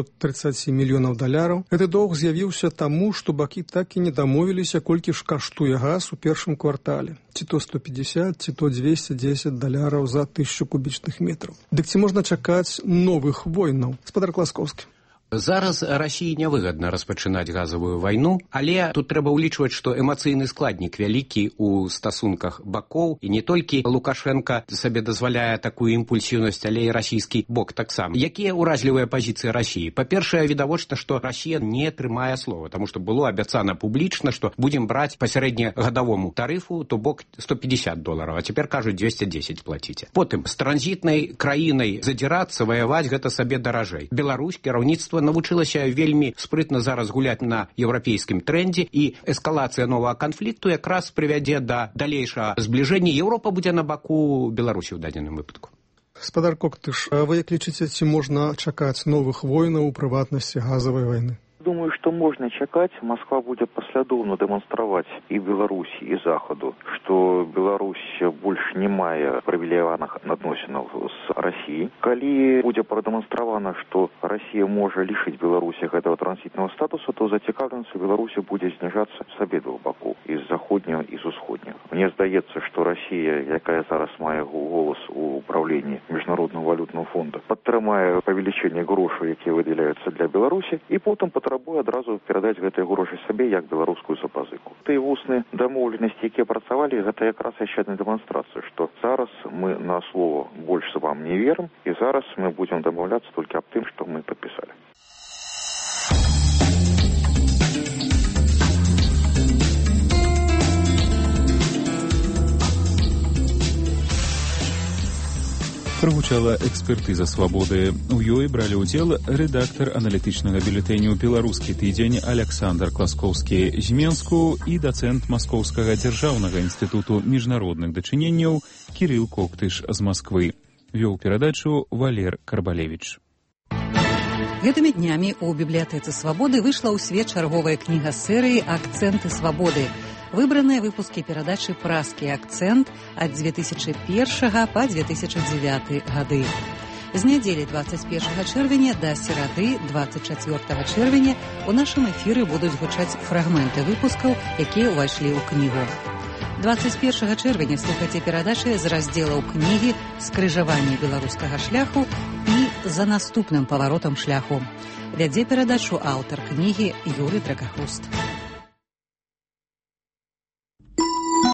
$237 мільёнаў. Гэты доўг з'явіўся таму, што бакі так і не дамовіліся, колькі ж каштуе газ у першым квартале. Ці то 150, ці то $210 за 1000 кубічных метраў. Дык ці можна чакаць новых войнаў? Гаспадар Класкоўскі. Зараз Расіі нявыгадна распачынаць газавую вайну, але тут трэба ўлічваць, што эмацыйны складнік вялікі ў стасунках бакоў, і не толькі Лукашенка сабе дазваляе такую імпульсіўнасць, але і расійскі бок таксама. Якія ўражлівыя пазіцыі Расіі? Па-першае, відавочна, што Расія не трымае слова, таму што было абяцана публічна, што будзем браць па сярэднегадавому тарыфу, то бок $150, а цяпер кажуць 210 плаціце. Потым, з транзітнай краінай задзірацца, ваяваць гэта сабе даражэй. Беларусь, кіраўніцтва навучылася вельмі спрытна зараз гуляць на еўрапейскім трэндзе, і эскалацыя новага канфлікту якраз прывядзе да далейшага збліжэння. Еўропа будзе на баку Беларусі ў дадзеным выпадку. Гаспадар Коктыш, а вы як лічыце, ці можна чакаць новых войнаў у прыватнасці газавай вайны? Думаю, што можна чакаць. Москва будзе паслядоўна дэманстраваць і Беларусі, і Захаду, што Беларусь больш не мае прывілеяваных адносінаў з Расіяй. Калі будзе прадэманстравана, што Расія можа лішыць Беларусі гэтага транзітнага статусу, то зацікаўленасць у Беларусі будзе зніжацца з абедвух бакоў, і з заходняга, і з усходняга. Мне здаецца, што Расія, якая зараз мае голас у управленні Міжнароднага валютнага фонда, падтрымае павелічэнне грошаў, якія выдаляюцца для Беларусі, і потым патрабуе адразу перадаць гэтыя грошы сабе як беларускую запазыку. Тыя вусныя дамоўленасці, якія працавалі, гэта якраз яшчэ адна дэманстрацыя, што зараз мы на слово больш вам не верым, і зараз мы будзем дамаўляцца толькі аб тым, што мы падпісалі. Прагучала экспертыза «Свабоды». У ёй бралі ўдзел рэдактар аналітычнага бюлетэня «Беларускі тыдзень» Александр Класкоўскі з Менску і дацэнт Маскоўскага дзяржаўнага інстытуту міжнародных дачыненняў Кірыл Коктыш з Масквы. Вёў перадачу Валер Карбалевіч. Гэтымі днямі ў бібліятэцы «Свабоды» выйшла ў свет чарговая кніга серыі «Акцэнты свабоды». Выбраныя выпускі перадачы «Праскі акцэнт» ад 2001 па 2009 гады. З нядзелі 21 чэрвеня да серады 24 чэрвеня у нашым эфіры будуць гучаць фрагменты выпускаў, якія ўвайшлі ў кнігу. 21 чэрвеня слухайце перадачы з раздзелаў кнігі «Скрыжаванне беларускага шляху» і «За наступным паваротам шляху». Вядзе перадачу аўтар кнігі Юрый Дракахуст.